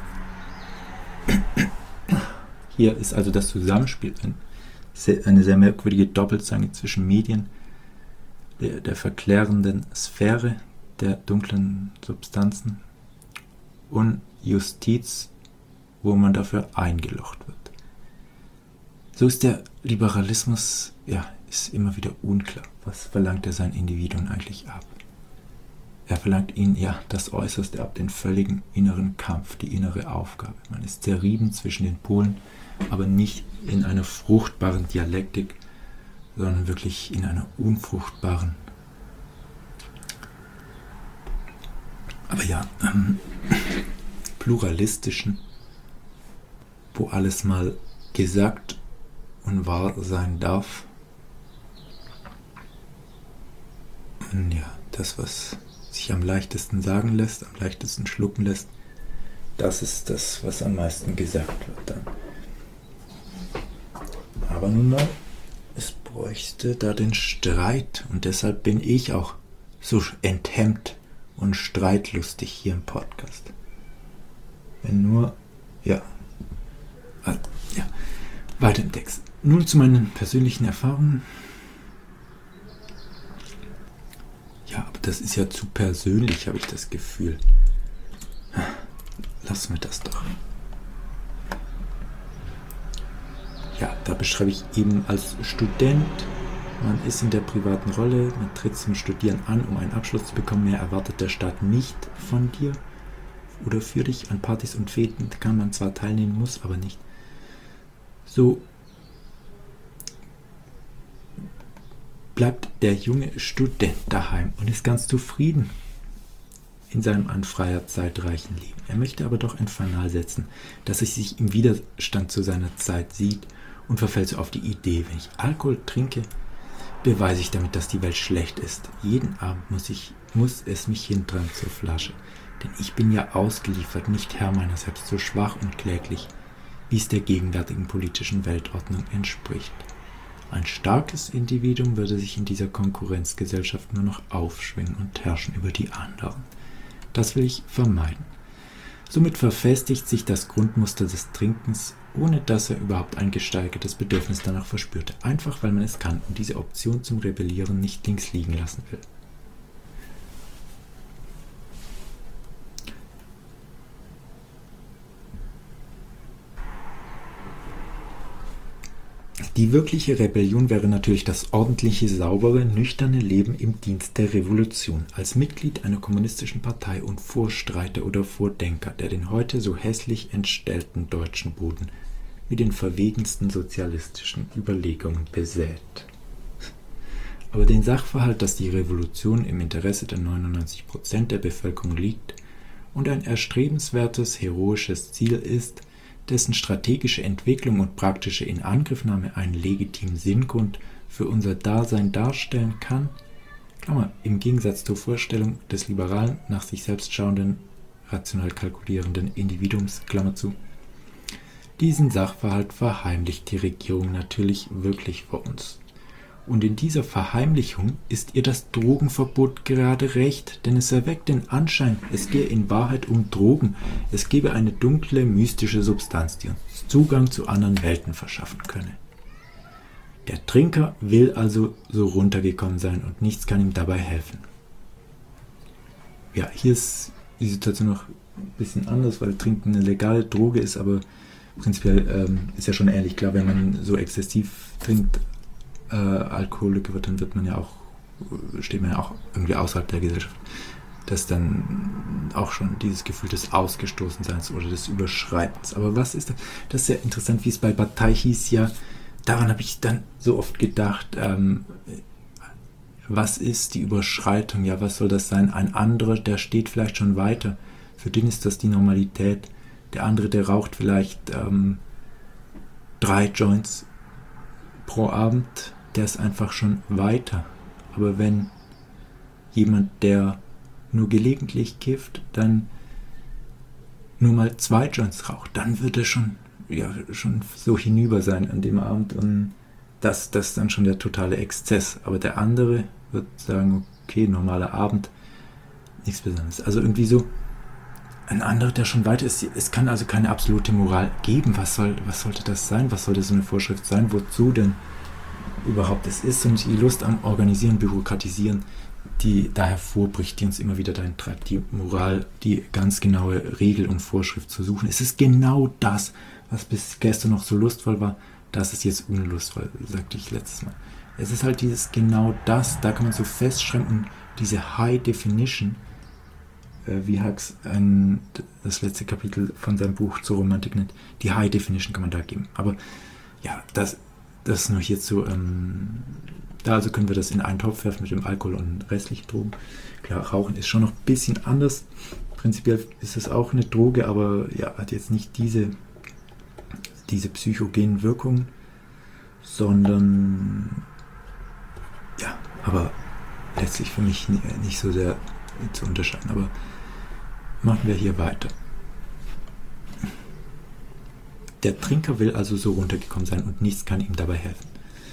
hier ist also das Zusammenspiel eine sehr merkwürdige Doppelzange zwischen Medien, der verklärenden Sphäre, der dunklen Substanzen und Justiz, wo man dafür eingelocht wird. So ist der Liberalismus, ist immer wieder unklar. Was verlangt er sein Individuum eigentlich ab? Er verlangt ihnen das Äußerste ab, den völligen inneren Kampf, die innere Aufgabe. Man ist zerrieben zwischen den Polen, aber nicht in einer fruchtbaren Dialektik, sondern wirklich in einer unfruchtbaren, aber pluralistischen, wo alles mal gesagt und wahr sein darf. Und das, was sich am leichtesten sagen lässt, am leichtesten schlucken lässt, das ist das, was am meisten gesagt wird dann. Aber nun mal, es bräuchte da den Streit und deshalb bin ich auch so enthemmt und streitlustig hier im Podcast. Wenn nur, weiter im Text. Nun zu meinen persönlichen Erfahrungen. Ja, aber das ist ja zu persönlich, habe ich das Gefühl. Lassen wir das doch. Ja, da beschreibe ich eben als Student, man ist in der privaten Rolle, man tritt zum Studieren an, um einen Abschluss zu bekommen. Mehr erwartet der Staat nicht von dir oder für dich. An Partys und Feten kann man zwar teilnehmen, muss aber nicht. So bleibt der junge Student daheim und ist ganz zufrieden in seinem an freier Zeit reichen Leben. Er möchte aber doch ein Fanal setzen, dass er sich im Widerstand zu seiner Zeit sieht und verfällt so auf die Idee, wenn ich Alkohol trinke, beweise ich damit, dass die Welt schlecht ist. Jeden Abend muss es mich hintreiben zur Flasche, denn ich bin ja ausgeliefert, nicht Herr meiner selbst, so schwach und kläglich, wie es der gegenwärtigen politischen Weltordnung entspricht. Ein starkes Individuum würde sich in dieser Konkurrenzgesellschaft nur noch aufschwingen und herrschen über die anderen. Das will ich vermeiden. Somit verfestigt sich das Grundmuster des Trinkens, ohne dass er überhaupt ein gesteigertes Bedürfnis danach verspürte, einfach weil man es kann und diese Option zum Rebellieren nicht links liegen lassen will. Die wirkliche Rebellion wäre natürlich das ordentliche, saubere, nüchterne Leben im Dienst der Revolution, als Mitglied einer kommunistischen Partei und Vorstreiter oder Vordenker, der den heute so hässlich entstellten deutschen Boden mit den verwegensten sozialistischen Überlegungen besät. Aber den Sachverhalt, dass die Revolution im Interesse der 99% der Bevölkerung liegt und ein erstrebenswertes, heroisches Ziel ist, dessen strategische Entwicklung und praktische Inangriffnahme einen legitimen Sinngrund für unser Dasein darstellen kann, im Gegensatz zur Vorstellung des liberalen, nach sich selbst schauenden, rational kalkulierenden Individuums, diesen Sachverhalt verheimlicht die Regierung natürlich wirklich vor uns. Und in dieser Verheimlichung ist ihr das Drogenverbot gerade recht, denn es erweckt den Anschein, es gehe in Wahrheit um Drogen. Es gebe eine dunkle, mystische Substanz, die uns Zugang zu anderen Welten verschaffen könne. Der Trinker will also so runtergekommen sein und nichts kann ihm dabei helfen. Ja, hier ist die Situation noch ein bisschen anders, weil Trinken eine legale Droge ist, aber prinzipiell ist ja schon ähnlich. Klar, wenn man so exzessiv trinkt, Alkoholiker wird, dann steht man ja auch irgendwie außerhalb der Gesellschaft. Das ist dann auch schon dieses Gefühl des Ausgestoßenseins oder des Überschreitens. Aber was ist das? Das ist sehr interessant, wie es bei Bataille hieß, daran habe ich dann so oft gedacht, was ist die Überschreitung? Ja, was soll das sein? Ein anderer, der steht vielleicht schon weiter. Für den ist das die Normalität. Der andere, der raucht vielleicht 3 Joints pro Abend, der ist einfach schon weiter. Aber wenn jemand, der nur gelegentlich kifft, dann nur mal 2 Joints raucht, dann wird er schon so hinüber sein an dem Abend und das ist dann schon der totale Exzess. Aber der andere wird sagen, okay, normaler Abend, nichts Besonderes. Also irgendwie so ein anderer, der schon weiter ist. Es kann also keine absolute Moral geben. Was sollte das sein? Was sollte so eine Vorschrift sein? Wozu denn überhaupt es ist? Und die Lust am Organisieren, Bürokratisieren, die da hervorbricht, die uns immer wieder dahin treibt, die Moral, die ganz genaue Regel und Vorschrift zu suchen. Es ist genau das, was bis gestern noch so lustvoll war, das ist jetzt unlustvoll, sagte ich letztes Mal. Es ist halt genau das, da kann man so festschreiben, diese High Definition, wie Hux das letzte Kapitel von seinem Buch zur Romantik nennt, die High Definition kann man da geben. Aber ja, das ist nur hierzu, da also können wir das in einen Topf werfen mit dem Alkohol und restlichen Drogen. Klar, Rauchen ist schon noch ein bisschen anders. Prinzipiell ist es auch eine Droge, aber ja, hat jetzt nicht diese psychogenen Wirkungen, sondern ja, aber letztlich für mich nicht so sehr zu unterscheiden. Aber machen wir hier weiter. Der Trinker will also so runtergekommen sein und nichts kann ihm dabei helfen.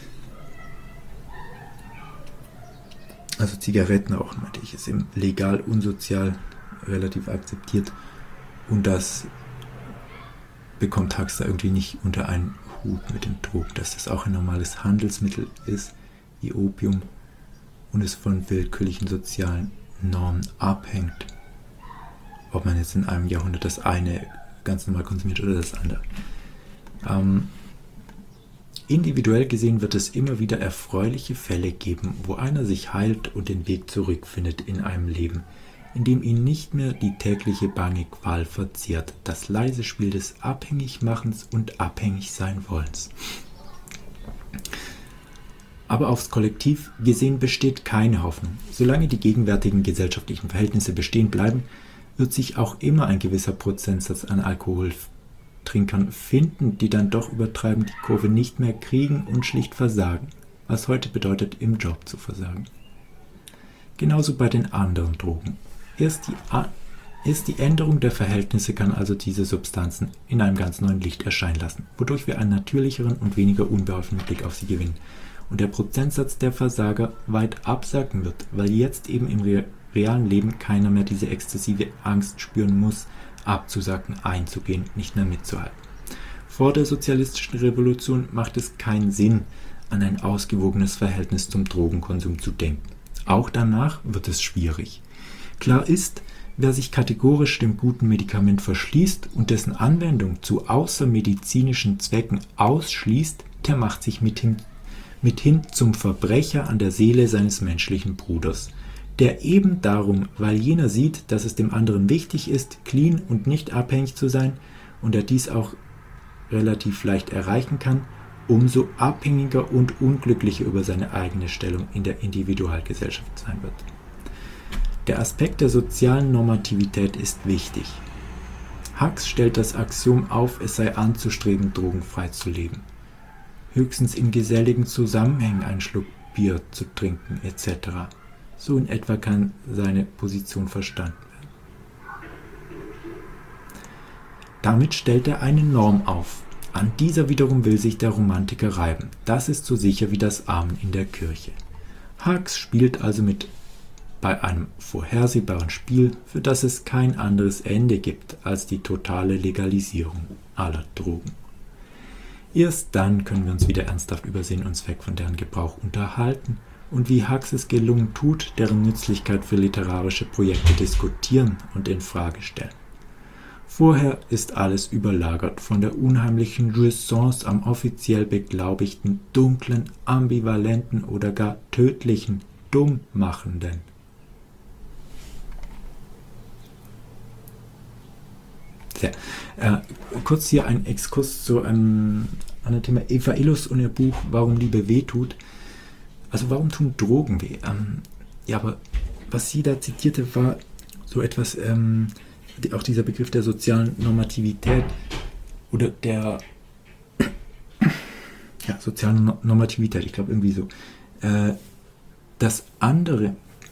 Also Zigaretten rauchen, meinte ich, ist eben legal, unsozial, relativ akzeptiert und das bekommt Hux da irgendwie nicht unter einen Hut mit dem Drogen, dass das auch ein normales Handelsmittel ist, wie Opium, und es von willkürlichen sozialen Normen abhängt, ob man jetzt in einem Jahrhundert das eine ganz normal konsumiert oder das andere. Individuell gesehen wird es immer wieder erfreuliche Fälle geben, wo einer sich heilt und den Weg zurückfindet in einem Leben, in dem ihn nicht mehr die tägliche bange Qual verzehrt, das leise Spiel des Abhängigmachens und Abhängigsein-Wollens. Aber aufs Kollektiv gesehen besteht keine Hoffnung. Solange die gegenwärtigen gesellschaftlichen Verhältnisse bestehen bleiben, wird sich auch immer ein gewisser Prozentsatz an Alkoholtrinkern finden, die dann doch übertreiben, die Kurve nicht mehr kriegen und schlicht versagen, was heute bedeutet, im Job zu versagen. Genauso bei den anderen Drogen. Erst die Änderung der Verhältnisse kann also diese Substanzen in einem ganz neuen Licht erscheinen lassen, wodurch wir einen natürlicheren und weniger unbeholfenen Blick auf sie gewinnen und der Prozentsatz der Versager weit absacken wird, weil jetzt eben im realen Leben keiner mehr diese exzessive Angst spüren muss, abzusacken, einzugehen, nicht mehr mitzuhalten. Vor der sozialistischen Revolution macht es keinen Sinn, an ein ausgewogenes Verhältnis zum Drogenkonsum zu denken. Auch danach wird es schwierig. Klar ist, wer sich kategorisch dem guten Medikament verschließt und dessen Anwendung zu außermedizinischen Zwecken ausschließt, der macht sich mithin zum Verbrecher an der Seele seines menschlichen Bruders, der eben darum, weil jener sieht, dass es dem anderen wichtig ist, clean und nicht abhängig zu sein und er dies auch relativ leicht erreichen kann, umso abhängiger und unglücklicher über seine eigene Stellung in der Individualgesellschaft sein wird. Der Aspekt der sozialen Normativität ist wichtig. Hux stellt das Axiom auf, es sei anzustreben, drogenfrei zu leben. Höchstens in geselligen Zusammenhängen einen Schluck Bier zu trinken, etc. So in etwa kann seine Position verstanden werden. Damit stellt er eine Norm auf. An dieser wiederum will sich der Romantiker reiben. Das ist so sicher wie das Amen in der Kirche. Hux spielt also mit bei einem vorhersehbaren Spiel, für das es kein anderes Ende gibt als die totale Legalisierung aller Drogen. Erst dann können wir uns wieder ernsthaft über Sinn und Zweck von deren Gebrauch unterhalten und wie Hux es gelungen tut, deren Nützlichkeit für literarische Projekte diskutieren und in Frage stellen. Vorher ist alles überlagert von der unheimlichen Jouissance am offiziell beglaubigten, dunklen, ambivalenten oder gar tödlichen, dummmachenden. Kurz hier ein Exkurs zu einem anderen Thema. Eva Illus und ihr Buch Warum Liebe wehtut. Also warum tun Drogen weh? Ja, aber was sie da zitierte, war so etwas, auch dieser Begriff der sozialen Normativität oder der sozialen Normativität, ich glaube irgendwie so. Das andere,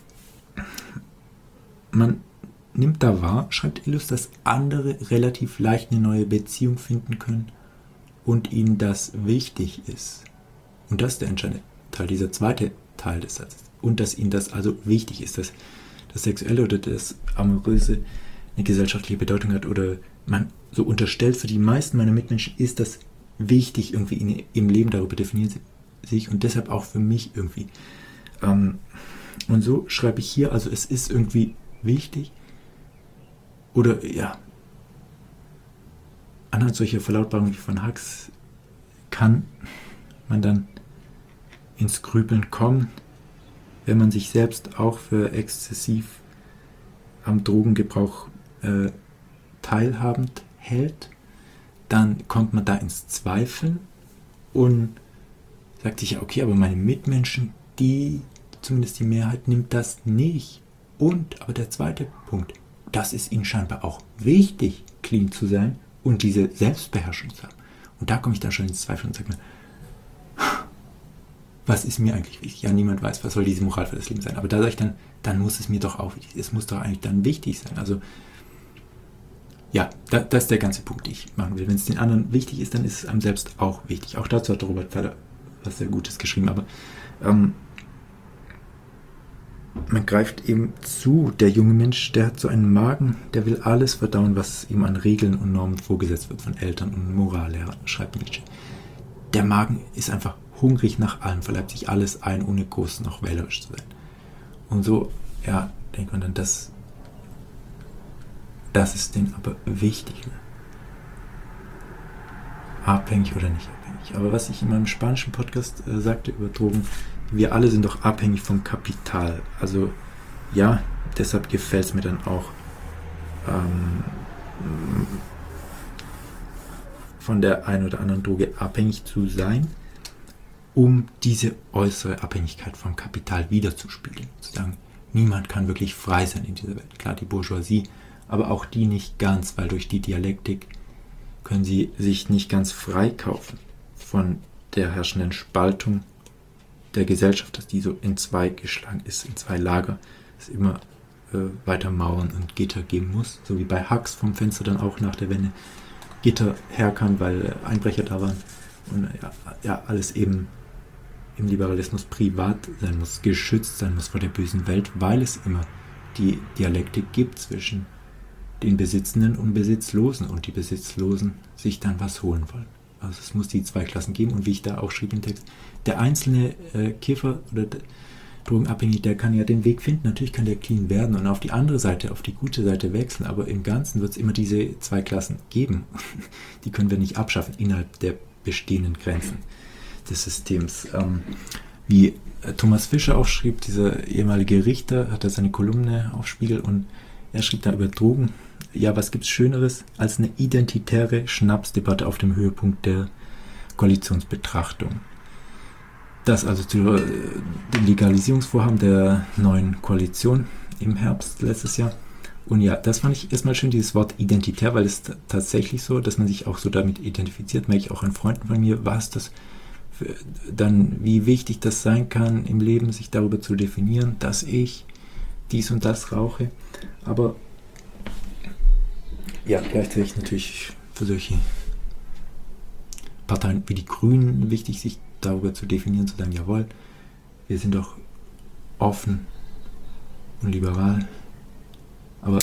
man nimmt da wahr, schreibt Illus, dass andere relativ leicht eine neue Beziehung finden können und ihnen das wichtig ist. Und das ist der entscheidende Teil, dieser zweite Teil des Satzes. Und dass ihnen das also wichtig ist, dass das Sexuelle oder das Amoröse eine gesellschaftliche Bedeutung hat oder man so unterstellt, für die meisten meiner Mitmenschen ist das wichtig irgendwie im Leben, darüber definieren sie sich und deshalb auch für mich irgendwie. Und so schreibe ich hier, also es ist irgendwie wichtig oder ja, anhand solcher Verlautbarungen wie von Hux kann man dann ins Grübeln kommen, wenn man sich selbst auch für exzessiv am Drogengebrauch teilhabend hält, dann kommt man da ins Zweifeln und sagt sich, ja okay, aber meine Mitmenschen, zumindest die Mehrheit, nimmt das nicht. Und, aber der zweite Punkt, das ist ihnen scheinbar auch wichtig, clean zu sein und diese Selbstbeherrschung zu haben. Und da komme ich dann schon ins Zweifel und sage mir, was ist mir eigentlich wichtig? Ja, niemand weiß, was soll diese Moral für das Leben sein. Aber da sage ich dann muss es mir doch auch wichtig sein. Es muss doch eigentlich dann wichtig sein. Also, ja, das ist der ganze Punkt, den ich machen will. Wenn es den anderen wichtig ist, dann ist es einem selbst auch wichtig. Auch dazu hat Robert Pfeiler was sehr Gutes geschrieben. Aber man greift eben zu, der junge Mensch, der hat so einen Magen, der will alles verdauen, was ihm an Regeln und Normen vorgesetzt wird von Eltern und Morallehrern, schreibt Nietzsche. Der Magen ist einfach hungrig nach allem, verleibt sich alles ein, ohne groß noch wählerisch zu sein. Und so, ja, denkt man dann, das ist denen aber wichtig. Ne? Abhängig oder nicht abhängig. Aber was ich in meinem spanischen Podcast sagte über Drogen, wir alle sind doch abhängig vom Kapital. Also ja, deshalb gefällt es mir dann auch, von der einen oder anderen Droge abhängig zu sein, um diese äußere Abhängigkeit vom Kapital wiederzuspiegeln. Zu sagen, niemand kann wirklich frei sein in dieser Welt. Klar, die Bourgeoisie, aber auch die nicht ganz, weil durch die Dialektik können sie sich nicht ganz freikaufen von der herrschenden Spaltung der Gesellschaft, dass die so in zwei geschlagen ist, in zwei Lager, es immer weiter Mauern und Gitter geben muss, so wie bei Hux vom Fenster dann auch nach der Wende Gitter herkam, weil Einbrecher da waren und ja, alles eben im Liberalismus privat sein muss, geschützt sein muss vor der bösen Welt, weil es immer die Dialektik gibt zwischen den Besitzenden und Besitzlosen und die Besitzlosen sich dann was holen wollen. Also es muss die zwei Klassen geben und wie ich da auch schrieb im Text, der einzelne Kiffer oder Drogenabhängige, der kann ja den Weg finden, natürlich kann der clean werden und auf die andere Seite, auf die gute Seite wechseln, aber im Ganzen wird es immer diese zwei Klassen geben. Die können wir nicht abschaffen innerhalb der bestehenden Grenzen des Systems. Wie Thomas Fischer auch schrieb, dieser ehemalige Richter, hat da seine Kolumne auf Spiegel und er schrieb da über Drogen, ja, was gibt's Schöneres als eine identitäre Schnapsdebatte auf dem Höhepunkt der Koalitionsbetrachtung. Das also zu dem Legalisierungsvorhaben der neuen Koalition im Herbst letztes Jahr. Und ja, das fand ich erstmal schön, dieses Wort identitär, weil es tatsächlich so, dass man sich auch so damit identifiziert, merke ich auch an Freunden von mir, was das dann, wie wichtig das sein kann im Leben, sich darüber zu definieren, dass ich dies und das rauche. Aber ja, gleichzeitig natürlich für solche Parteien wie die Grünen wichtig, sich darüber zu definieren, zu sagen, jawohl, wir sind doch offen und liberal, aber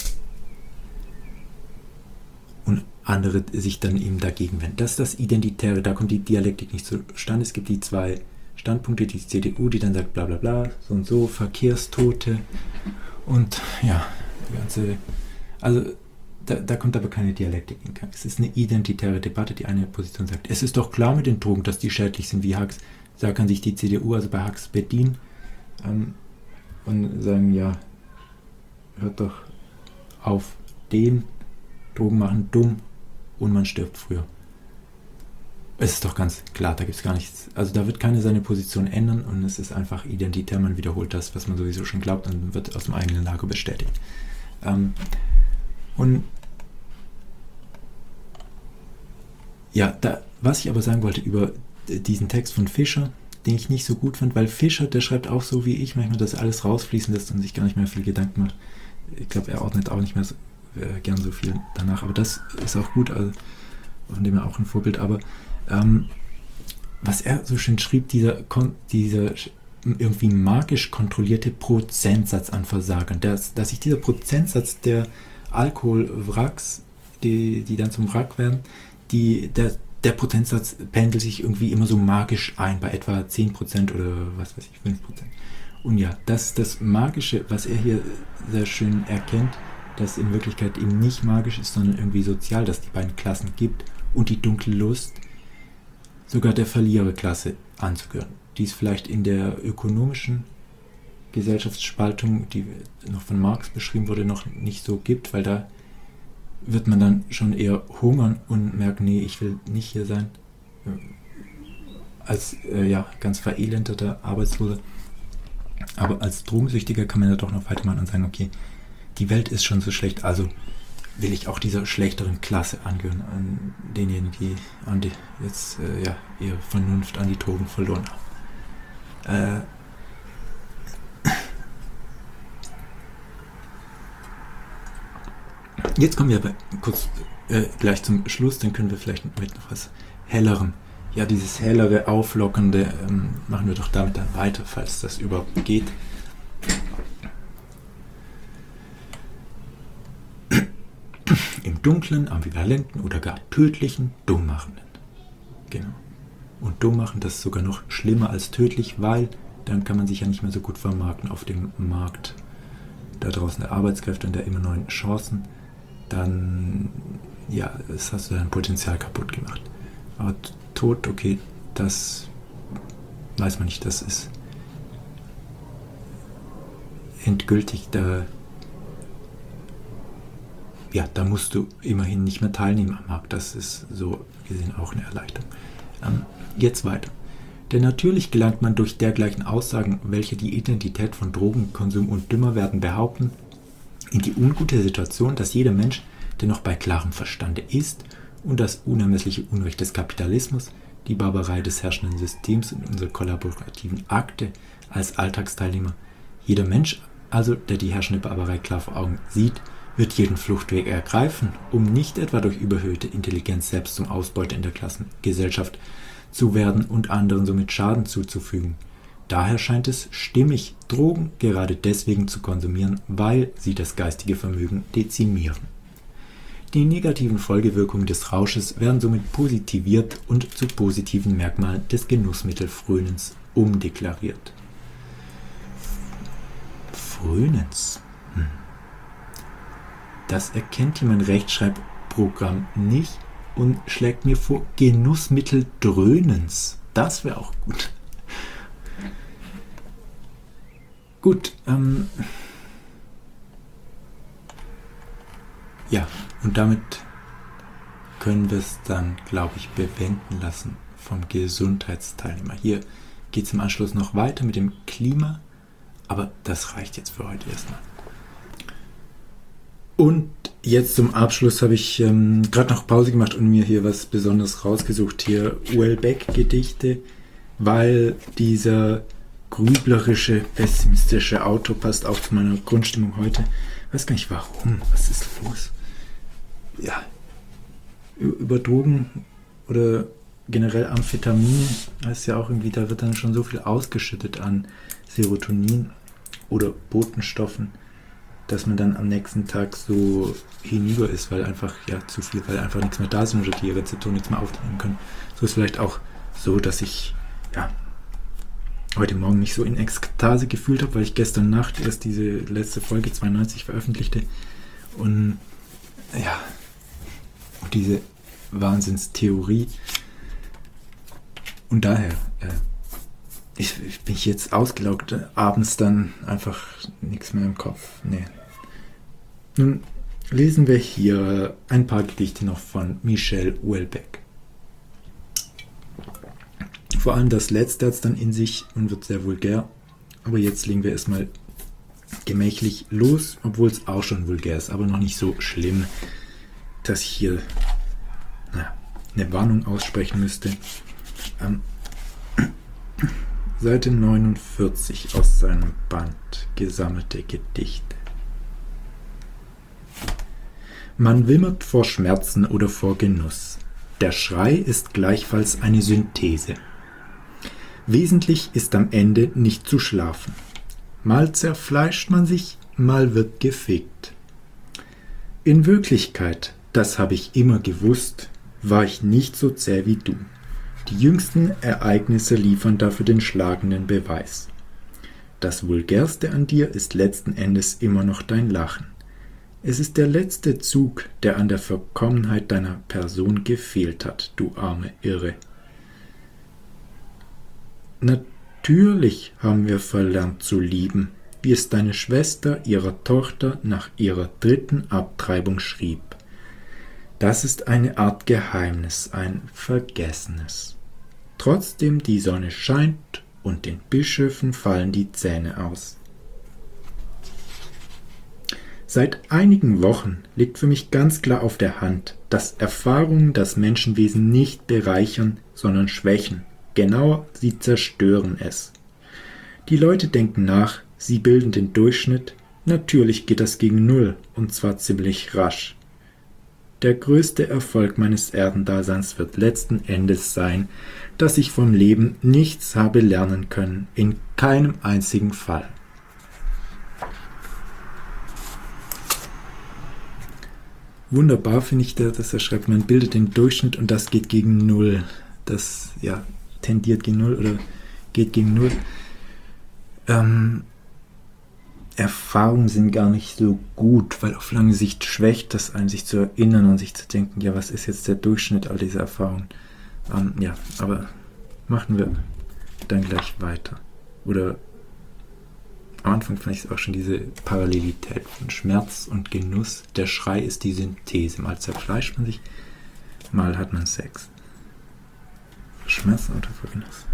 und andere sich dann eben dagegen wenden. Das ist das Identitäre, da kommt die Dialektik nicht zustande. Es gibt die zwei Standpunkte, die CDU, die dann sagt, bla bla bla, so und so, Verkehrstote und ja, die ganze, also da kommt aber keine Dialektik in Gang. Es ist eine identitäre Debatte. Die eine Position sagt, es ist doch klar mit den Drogen, dass die schädlich sind wie Hux. Da kann sich die CDU also bei Hux bedienen und sagen, ja, hört doch auf, den Drogen machen dumm und man stirbt früher. es ist doch ganz klar, da gibt es gar nichts, also da wird keiner seine Position ändern und es ist einfach identitär, man wiederholt das, was man sowieso schon glaubt und wird aus dem eigenen Lager bestätigt. Und ja, was ich aber sagen wollte über diesen Text von Fischer, den ich nicht so gut fand, weil Fischer, der schreibt auch so wie ich manchmal, dass er alles rausfließen lässt und sich gar nicht mehr viel Gedanken macht. Ich glaube, er ordnet auch nicht mehr so, gern so viel danach, aber das ist auch gut, also von dem er auch ein Vorbild, aber was er so schön schrieb, dieser irgendwie magisch kontrollierte Prozentsatz an Versagern, dass sich dieser Prozentsatz der Alkoholwracks, die dann zum Wrack werden, der Prozentsatz pendelt sich irgendwie immer so magisch ein, bei etwa 10% oder was weiß ich, 5%. Und ja, das ist das Magische, was er hier sehr schön erkennt, dass in Wirklichkeit eben nicht magisch ist, sondern irgendwie sozial, dass die beiden Klassen gibt und die dunkle Lust, sogar der Verliererklasse anzugehören, die es vielleicht in der ökonomischen Gesellschaftsspaltung, die noch von Marx beschrieben wurde, noch nicht so gibt, weil da wird man dann schon eher hungern und merken, nee, ich will nicht hier sein, als ganz verelendeter Arbeitsloser. Aber als Drogensüchtiger kann man ja doch noch weitermachen und sagen, okay, die Welt ist schon so schlecht, also will ich auch dieser schlechteren Klasse angehören, an denjenigen, die jetzt ihre Vernunft an die Drogen verloren haben. Jetzt kommen wir aber kurz gleich zum Schluss, dann können wir vielleicht mit noch was Hellerem, ja, dieses hellere, auflockernde, machen wir doch damit dann weiter, falls das überhaupt geht. Im dunklen, ambivalenten oder gar tödlichen Dummmachenden. Genau. Und Dummmachen, das ist sogar noch schlimmer als tödlich, weil dann kann man sich ja nicht mehr so gut vermarkten auf dem Markt da draußen der Arbeitskräfte und der immer neuen Chancen. Dann, ja, das hast du dein Potenzial kaputt gemacht. Aber Tod, okay, das weiß man nicht, das ist endgültig, da musst du immerhin nicht mehr teilnehmen am Markt. Das ist so gesehen auch eine Erleichterung. Jetzt weiter. Denn natürlich gelangt man durch dergleichen Aussagen, welche die Identität von Drogenkonsum und Dümmerwerden behaupten, in die ungute Situation, dass jeder Mensch, der noch bei klarem Verstande ist und das unermessliche Unrecht des Kapitalismus, die Barbarei des herrschenden Systems und unsere kollaborativen Akte als Alltagsteilnehmer, jeder Mensch also, der die herrschende Barbarei klar vor Augen sieht, wird jeden Fluchtweg ergreifen, um nicht etwa durch überhöhte Intelligenz selbst zum Ausbeuter in der Klassengesellschaft zu werden und anderen somit Schaden zuzufügen. Daher scheint es stimmig, Drogen gerade deswegen zu konsumieren, weil sie das geistige Vermögen dezimieren. Die negativen Folgewirkungen des Rausches werden somit positiviert und zu positiven Merkmalen des Genussmittelfrönens umdeklariert. Frönens. Das erkennt hier mein Rechtschreibprogramm nicht und schlägt mir vor Genussmittel dröhnens. Das wäre auch gut. Gut, ja, und damit können wir es dann, glaube ich, bewenden lassen vom Gesundheitsteilnehmer. Hier geht es im Anschluss noch weiter mit dem Klima, aber das reicht jetzt für heute erstmal. Und jetzt zum Abschluss habe ich gerade noch Pause gemacht und mir hier was Besonderes rausgesucht. Hier Houellebecq-Gedichte, weil dieser grüblerische, pessimistische Autor passt auch zu meiner Grundstimmung heute. Ich weiß gar nicht warum. Was ist los? Ja, über Drogen oder generell Amphetamin heißt ja auch irgendwie, da wird dann schon so viel ausgeschüttet an Serotonin oder Botenstoffen, dass man dann am nächsten Tag so hinüber ist, weil einfach zu viel, weil einfach nichts mehr da ist und die Rezeptoren nichts mehr aufnehmen können. So ist vielleicht auch so, dass ich heute Morgen nicht so in Ekstase gefühlt habe, weil ich gestern Nacht erst diese letzte Folge 92 veröffentlichte und diese Wahnsinnstheorie und daher bin ich jetzt ausgelaugt, abends dann einfach nichts mehr im Kopf. Nee. Nun lesen wir hier ein paar Gedichte noch von Michel Houellebecq. Vor allem das letzte hat es dann in sich und wird sehr vulgär. Aber jetzt legen wir erstmal gemächlich los, obwohl es auch schon vulgär ist, aber noch nicht so schlimm, dass ich hier eine Warnung aussprechen müsste. Seite 49 aus seinem Band Gesammelte Gedichte. Man wimmert vor Schmerzen oder vor Genuss. Der Schrei ist gleichfalls eine Synthese. Wesentlich ist am Ende nicht zu schlafen. Mal zerfleischt man sich, mal wird gefickt. In Wirklichkeit, das habe ich immer gewusst, war ich nicht so zäh wie du. Die jüngsten Ereignisse liefern dafür den schlagenden Beweis. Das Vulgärste an dir ist letzten Endes immer noch dein Lachen. Es ist der letzte Zug, der an der Verkommenheit deiner Person gefehlt hat, du arme Irre. Natürlich haben wir verlernt zu lieben, wie es deine Schwester ihrer Tochter nach ihrer 3. Abtreibung schrieb. Das ist eine Art Geheimnis, ein Vergessenes. Trotzdem die Sonne scheint und den Bischöfen fallen die Zähne aus. Seit einigen Wochen liegt für mich ganz klar auf der Hand, dass Erfahrungen das Menschenwesen nicht bereichern, sondern schwächen. Genauer, sie zerstören es. Die Leute denken nach, sie bilden den Durchschnitt. Natürlich geht das gegen Null, und zwar ziemlich rasch. Der größte Erfolg meines Erdendaseins wird letzten Endes sein, dass ich vom Leben nichts habe lernen können, in keinem einzigen Fall. Wunderbar finde ich, dass er schreibt, man bildet den Durchschnitt und das geht gegen Null. Das tendiert gegen Null oder geht gegen Null. Erfahrungen sind gar nicht so gut, weil auf lange Sicht schwächt das einen, sich zu erinnern und sich zu denken, ja, was ist jetzt der Durchschnitt all dieser Erfahrungen? Aber machen wir dann gleich weiter. Oder am Anfang fand ich es auch schon, diese Parallelität von Schmerz und Genuss. Der Schrei ist die Synthese. Mal zerfleischt man sich, mal hat man Sex. Schmerz oder Genuss.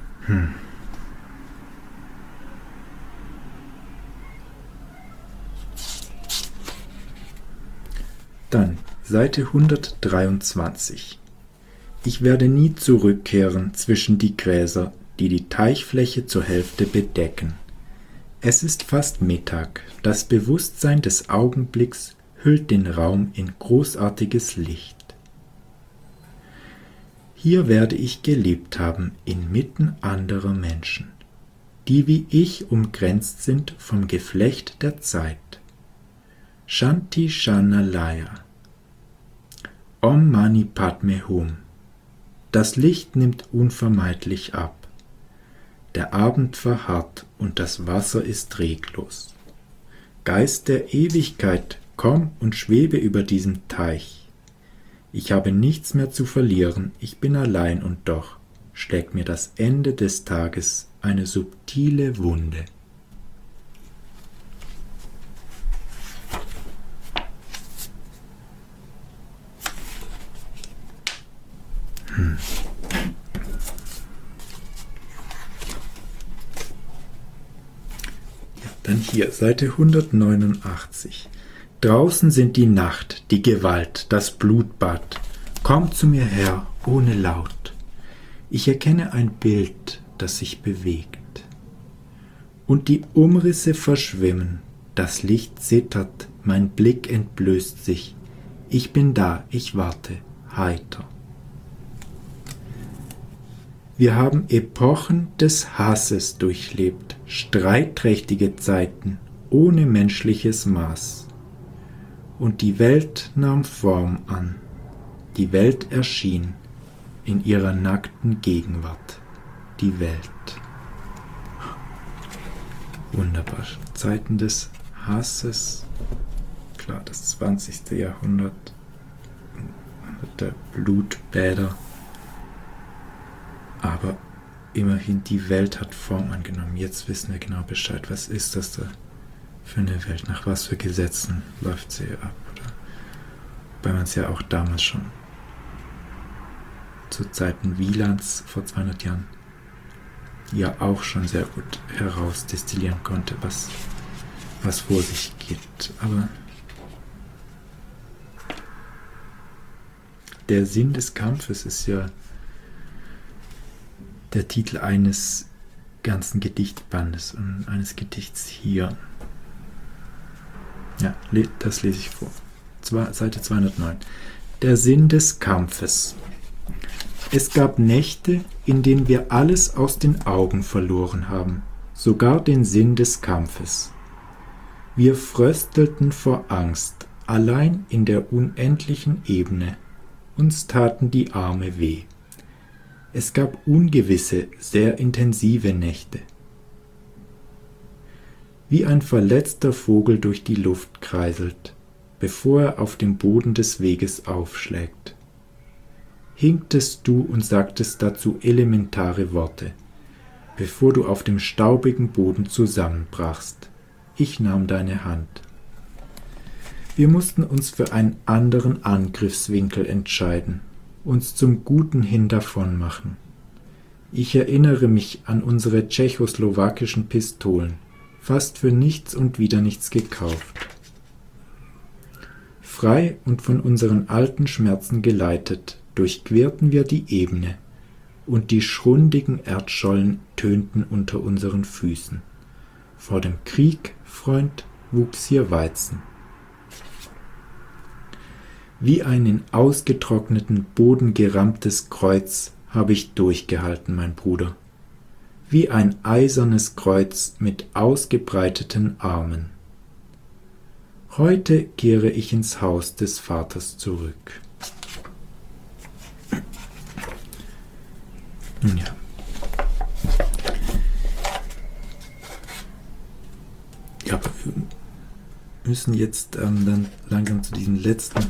Dann Seite 123. Ich werde nie zurückkehren zwischen die Gräser, die die Teichfläche zur Hälfte bedecken. Es ist fast Mittag. Das Bewusstsein des Augenblicks hüllt den Raum in großartiges Licht. Hier werde ich gelebt haben, inmitten anderer Menschen, die wie ich umgrenzt sind vom Geflecht der Zeit. Shanti Shanalaya. Om Mani Padme Hum. Das Licht nimmt unvermeidlich ab. Der Abend verharrt und das Wasser ist reglos. Geist der Ewigkeit, komm und schwebe über diesem Teich. Ich habe nichts mehr zu verlieren, ich bin allein und doch schlägt mir das Ende des Tages eine subtile Wunde. Dann hier, Seite 189. Draußen sind die Nacht, die Gewalt, das Blutbad. Komm zu mir her, ohne Laut. Ich erkenne ein Bild, das sich bewegt. Und die Umrisse verschwimmen, das Licht zittert, mein Blick entblößt sich. Ich bin da, ich warte, heiter. Wir haben Epochen des Hasses durchlebt, streitträchtige Zeiten ohne menschliches Maß. Und die Welt nahm Form an, die Welt erschien in ihrer nackten Gegenwart, die Welt. Wunderbar, Zeiten des Hasses, klar, das 20. Jahrhundert, der Blutbäder. Aber immerhin, die Welt hat Form angenommen. Jetzt wissen wir genau Bescheid. Was ist das da für eine Welt? Nach was für Gesetzen läuft sie ab? Oder? Weil man es ja auch damals schon zu Zeiten Wielands vor 200 Jahren ja auch schon sehr gut herausdestillieren konnte, was vor sich geht. Aber der Sinn des Kampfes ist ja der Titel eines ganzen Gedichtbandes und eines Gedichts hier. Ja, das lese ich vor. Seite 209. Der Sinn des Kampfes. Es gab Nächte, in denen wir alles aus den Augen verloren haben, sogar den Sinn des Kampfes. Wir fröstelten vor Angst, allein in der unendlichen Ebene. Uns taten die Arme weh. Es gab ungewisse, sehr intensive Nächte. Wie ein verletzter Vogel durch die Luft kreiselt, bevor er auf dem Boden des Weges aufschlägt. Hinktest du und sagtest dazu elementare Worte, bevor du auf dem staubigen Boden zusammenbrachst. Ich nahm deine Hand. Wir mussten uns für einen anderen Angriffswinkel entscheiden, uns zum Guten hin davon machen. Ich erinnere mich an unsere tschechoslowakischen Pistolen, fast für nichts und wieder nichts gekauft. Frei und von unseren alten Schmerzen geleitet, durchquerten wir die Ebene, und die schrundigen Erdschollen tönten unter unseren Füßen. Vor dem Krieg, Freund, wuchs hier Weizen. Wie ein in ausgetrockneten Boden gerammtes Kreuz habe ich durchgehalten, mein Bruder. Wie ein eisernes Kreuz mit ausgebreiteten Armen. Heute kehre ich ins Haus des Vaters zurück. Ja. Ja, aber wir müssen jetzt dann langsam zu diesem letzten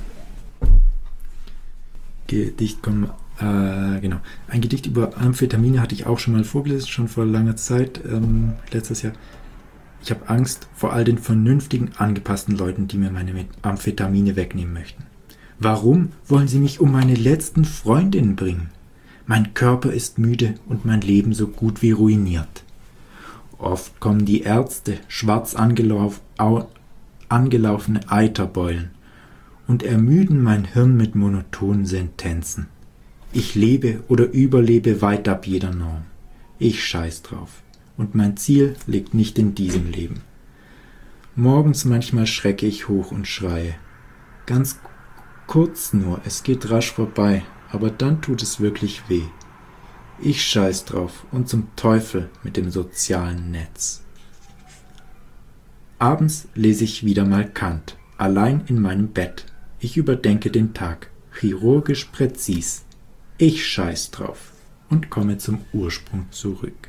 Gedicht kommen. Genau. Ein Gedicht über Amphetamine hatte ich auch schon mal vorgelesen, schon vor langer Zeit, letztes Jahr. Ich habe Angst vor all den vernünftigen, angepassten Leuten, die mir meine Amphetamine wegnehmen möchten. Warum wollen sie mich um meine letzten Freundinnen bringen? Mein Körper ist müde und mein Leben so gut wie ruiniert. Oft kommen die Ärzte, schwarz angelaufene Eiterbeulen, und ermüden mein Hirn mit monotonen Sentenzen. Ich lebe oder überlebe weit ab jeder Norm. Ich scheiß drauf. Und mein Ziel liegt nicht in diesem Leben. Morgens manchmal schrecke ich hoch und schreie. Ganz kurz nur, es geht rasch vorbei, aber dann tut es wirklich weh. Ich scheiß drauf und zum Teufel mit dem sozialen Netz. Abends lese ich wieder mal Kant, allein in meinem Bett. Ich überdenke den Tag, chirurgisch präzis. Ich scheiß drauf und komme zum Ursprung zurück.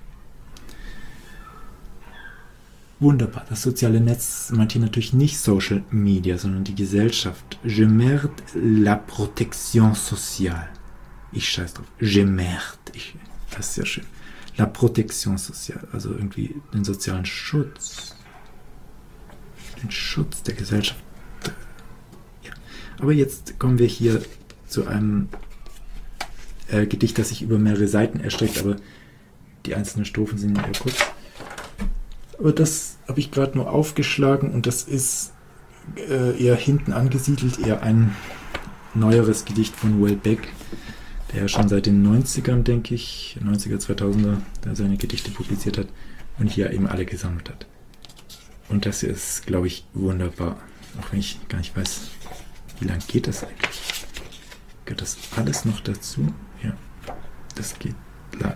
Wunderbar, das soziale Netz meint hier natürlich nicht Social Media, sondern die Gesellschaft. Je merde la protection sociale. Ich scheiß drauf. Je merde. Das ist ja schön. La protection sociale, also irgendwie den sozialen Schutz. Den Schutz der Gesellschaft. Ja. Aber jetzt kommen wir hier zu einem Gedicht, das sich über mehrere Seiten erstreckt, aber die einzelnen Strophen sind eher kurz. Aber das habe ich gerade nur aufgeschlagen und das ist eher hinten angesiedelt, eher ein neueres Gedicht von Houellebecq, der ja schon seit den 90ern, denke ich, 90er, 2000er, der seine Gedichte publiziert hat und hier eben alle gesammelt hat. Und das ist, glaube ich, wunderbar. Auch wenn ich gar nicht weiß, wie lang geht das eigentlich? Gehört das alles noch dazu? Ja, das geht lang.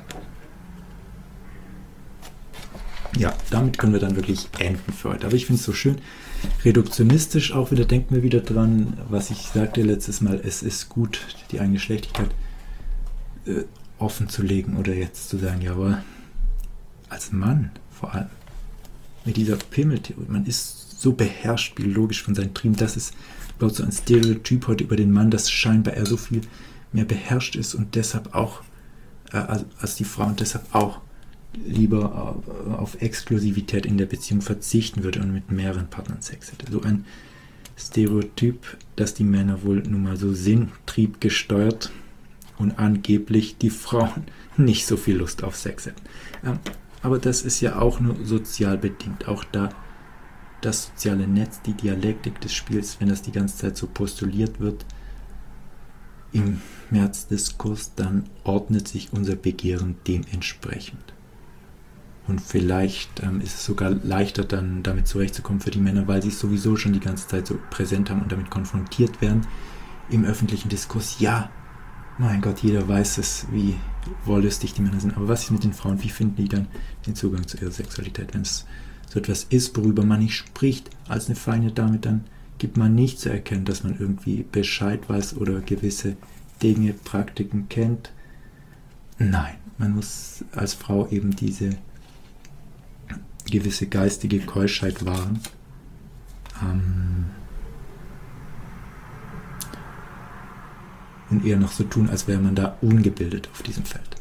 Ja, damit können wir dann wirklich enden für heute. Aber ich finde es so schön reduktionistisch auch wieder. Denken wir wieder dran, was ich sagte letztes Mal. Es ist gut, die eigene Schlechtigkeit offen zu legen oder jetzt zu sagen, ja, aber als Mann vor allem mit dieser Pimmeltheorie, man ist so beherrscht biologisch von seinen Trieben, das ist überhaupt so ein Stereotyp heute über den Mann, dass scheinbar er so viel mehr beherrscht ist und deshalb auch als die Frau und deshalb auch lieber auf Exklusivität in der Beziehung verzichten würde und mit mehreren Partnern Sex hätte. So ein Stereotyp, dass die Männer wohl nun mal so sind, triebgesteuert und angeblich die Frauen nicht so viel Lust auf Sex hätten. Aber das ist ja auch nur sozial bedingt. Auch da das soziale Netz, die Dialektik des Spiels, wenn das die ganze Zeit so postuliert wird im Märzdiskurs, dann ordnet sich unser Begehren dementsprechend. Und vielleicht ist es sogar leichter, dann damit zurechtzukommen für die Männer, weil sie es sowieso schon die ganze Zeit so präsent haben und damit konfrontiert werden im öffentlichen Diskurs. Ja, mein Gott, jeder weiß es, wie wollüstig die Männer sind. Aber was ist mit den Frauen? Wie finden die dann den Zugang zu ihrer Sexualität? Wenn es so etwas ist, worüber man nicht spricht als eine feine Dame, dann gibt man nicht zu erkennen, dass man irgendwie Bescheid weiß oder gewisse Dinge, Praktiken kennt. Nein, man muss als Frau eben diese gewisse geistige Keuschheit wahren. Und eher noch so tun, als wäre man da ungebildet auf diesem Feld.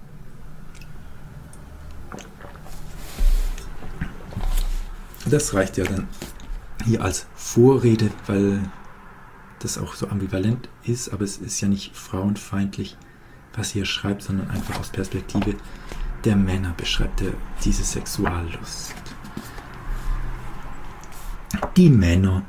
Das reicht ja dann hier als Vorrede, weil das auch so ambivalent ist, aber es ist ja nicht frauenfeindlich, was hier schreibt, sondern einfach aus Perspektive der Männer beschreibt er diese Sexuallust. Die Männer.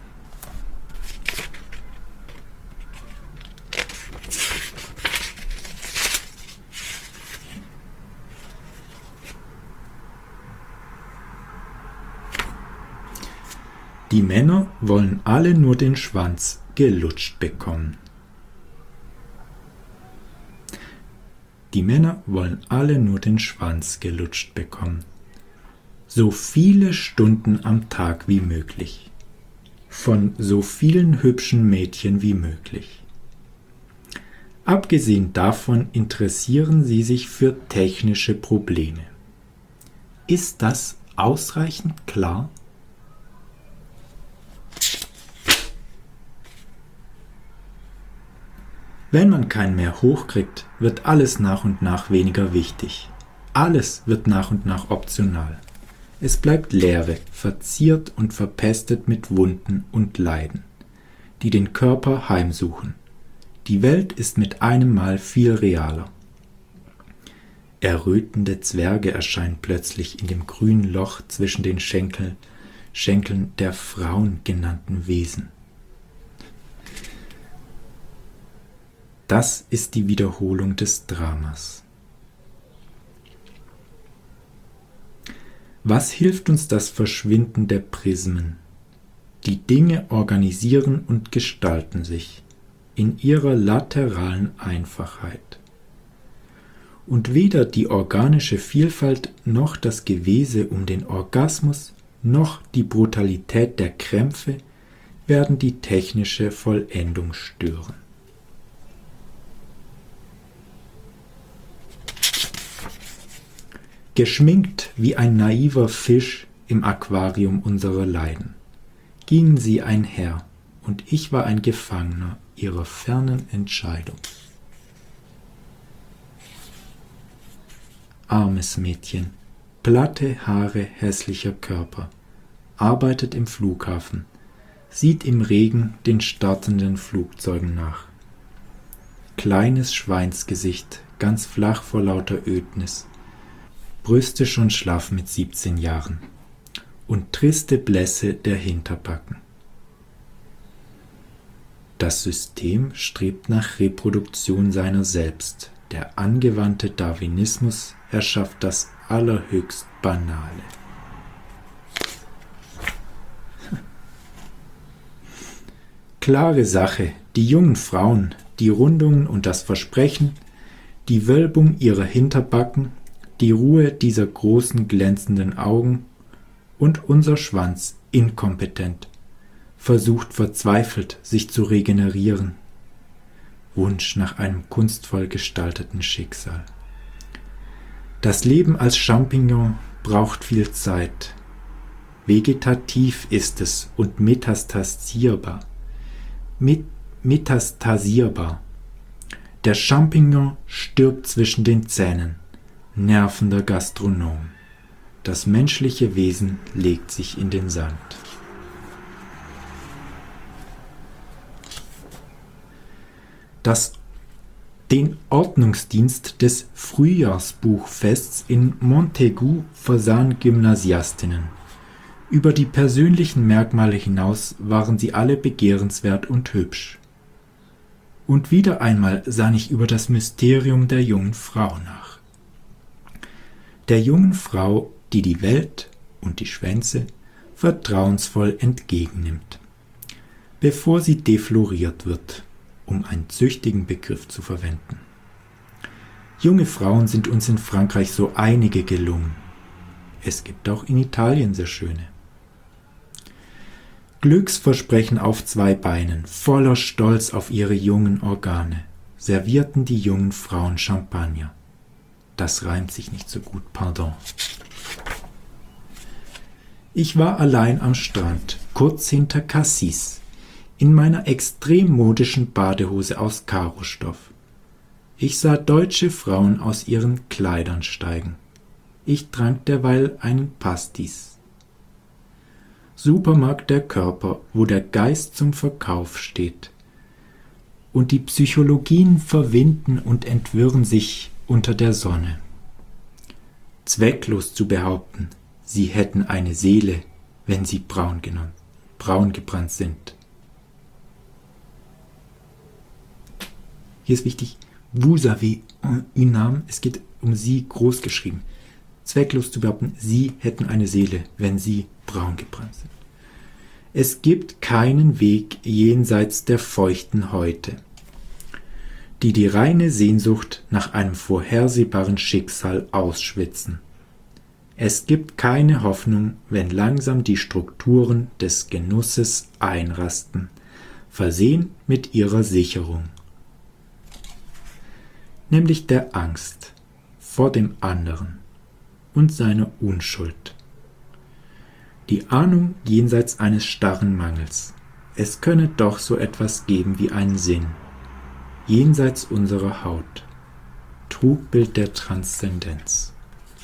Die Männer wollen alle nur den Schwanz gelutscht bekommen. Die Männer wollen alle nur den Schwanz gelutscht bekommen. So viele Stunden am Tag wie möglich. Von so vielen hübschen Mädchen wie möglich. Abgesehen davon interessieren sie sich für technische Probleme. Ist das ausreichend klar? Wenn man keinen mehr hochkriegt, wird alles nach und nach weniger wichtig. Alles wird nach und nach optional. Es bleibt Leere, verziert und verpestet mit Wunden und Leiden, die den Körper heimsuchen. Die Welt ist mit einem Mal viel realer. Errötende Zwerge erscheinen plötzlich in dem grünen Loch zwischen den Schenkeln der Frauen genannten Wesen. Das ist die Wiederholung des Dramas. Was hilft uns das Verschwinden der Prismen? Die Dinge organisieren und gestalten sich in ihrer lateralen Einfachheit. Und weder die organische Vielfalt noch das Gewese um den Orgasmus noch die Brutalität der Krämpfe werden die technische Vollendung stören. Geschminkt wie ein naiver Fisch im Aquarium unserer Leiden, gingen sie einher, und ich war ein Gefangener ihrer fernen Entscheidung. Armes Mädchen, platte Haare, hässlicher Körper, arbeitet im Flughafen, sieht im Regen den startenden Flugzeugen nach. Kleines Schweinsgesicht, ganz flach vor lauter Ödnis, Brüste schon schlaff mit 17 Jahren und triste Blässe der Hinterbacken. Das System strebt nach Reproduktion seiner selbst. Der angewandte Darwinismus erschafft das allerhöchst Banale. Klare Sache, die jungen Frauen, die Rundungen und das Versprechen, die Wölbung ihrer Hinterbacken, die Ruhe dieser großen glänzenden Augen und unser Schwanz inkompetent, versucht verzweifelt, sich zu regenerieren. Wunsch nach einem kunstvoll gestalteten Schicksal. Das Leben als Champignon braucht viel Zeit. Vegetativ ist es und metastasierbar. Der Champignon stirbt zwischen den Zähnen. Nervender Gastronom. Das menschliche Wesen legt sich in den Sand. Das Den Ordnungsdienst des Frühjahrsbuchfests in Montaigu versahen Gymnasiastinnen. Über die persönlichen Merkmale hinaus waren sie alle begehrenswert und hübsch. Und wieder einmal sann ich über das Mysterium der jungen Frau nach. Der jungen Frau, die die Welt und die Schwänze vertrauensvoll entgegennimmt, bevor sie defloriert wird, um einen züchtigen Begriff zu verwenden. Junge Frauen sind uns in Frankreich so einige gelungen. Es gibt auch in Italien sehr schöne. Glücksversprechen auf 2 Beinen, voller Stolz auf ihre jungen Organe, servierten die jungen Frauen Champagner. Das reimt sich nicht so gut, pardon. Ich war allein am Strand, kurz hinter Cassis, in meiner extrem modischen Badehose aus Karostoff. Ich sah deutsche Frauen aus ihren Kleidern steigen. Ich trank derweil einen Pastis. Supermarkt der Körper, wo der Geist zum Verkauf steht. Und die Psychologien verwinden und entwirren sich unter der Sonne. Zwecklos zu behaupten, sie hätten eine Seele, wenn sie braun gebrannt sind. Hier ist wichtig, vous avez une âme, es geht um sie groß geschrieben. Zwecklos zu behaupten, sie hätten eine Seele, wenn sie braun gebrannt sind. Es gibt keinen Weg jenseits der feuchten Häute, die reine Sehnsucht nach einem vorhersehbaren Schicksal ausschwitzen. Es gibt keine Hoffnung, wenn langsam die Strukturen des Genusses einrasten, versehen mit ihrer Sicherung, nämlich der Angst vor dem anderen und seiner Unschuld. Die Ahnung jenseits eines starren Mangels. Es könne doch so etwas geben wie einen Sinn, jenseits unserer Haut. Trugbild der Transzendenz.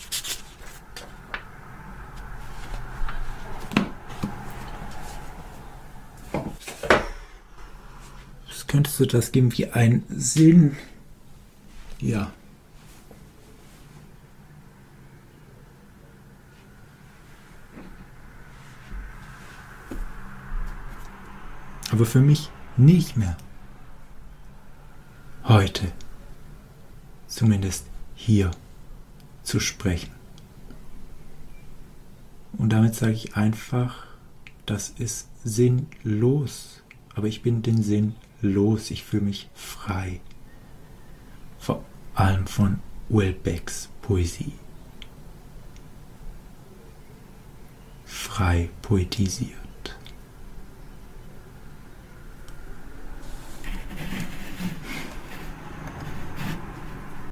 Es könnte so etwas geben wie ein Sinn. Ja. Aber für mich nicht mehr. Heute, zumindest hier, zu sprechen. Und damit sage ich einfach, das ist sinnlos. Aber ich bin den Sinn los. Ich fühle mich frei. Vor allem von Houellebecqs Poesie. Frei poetisiert.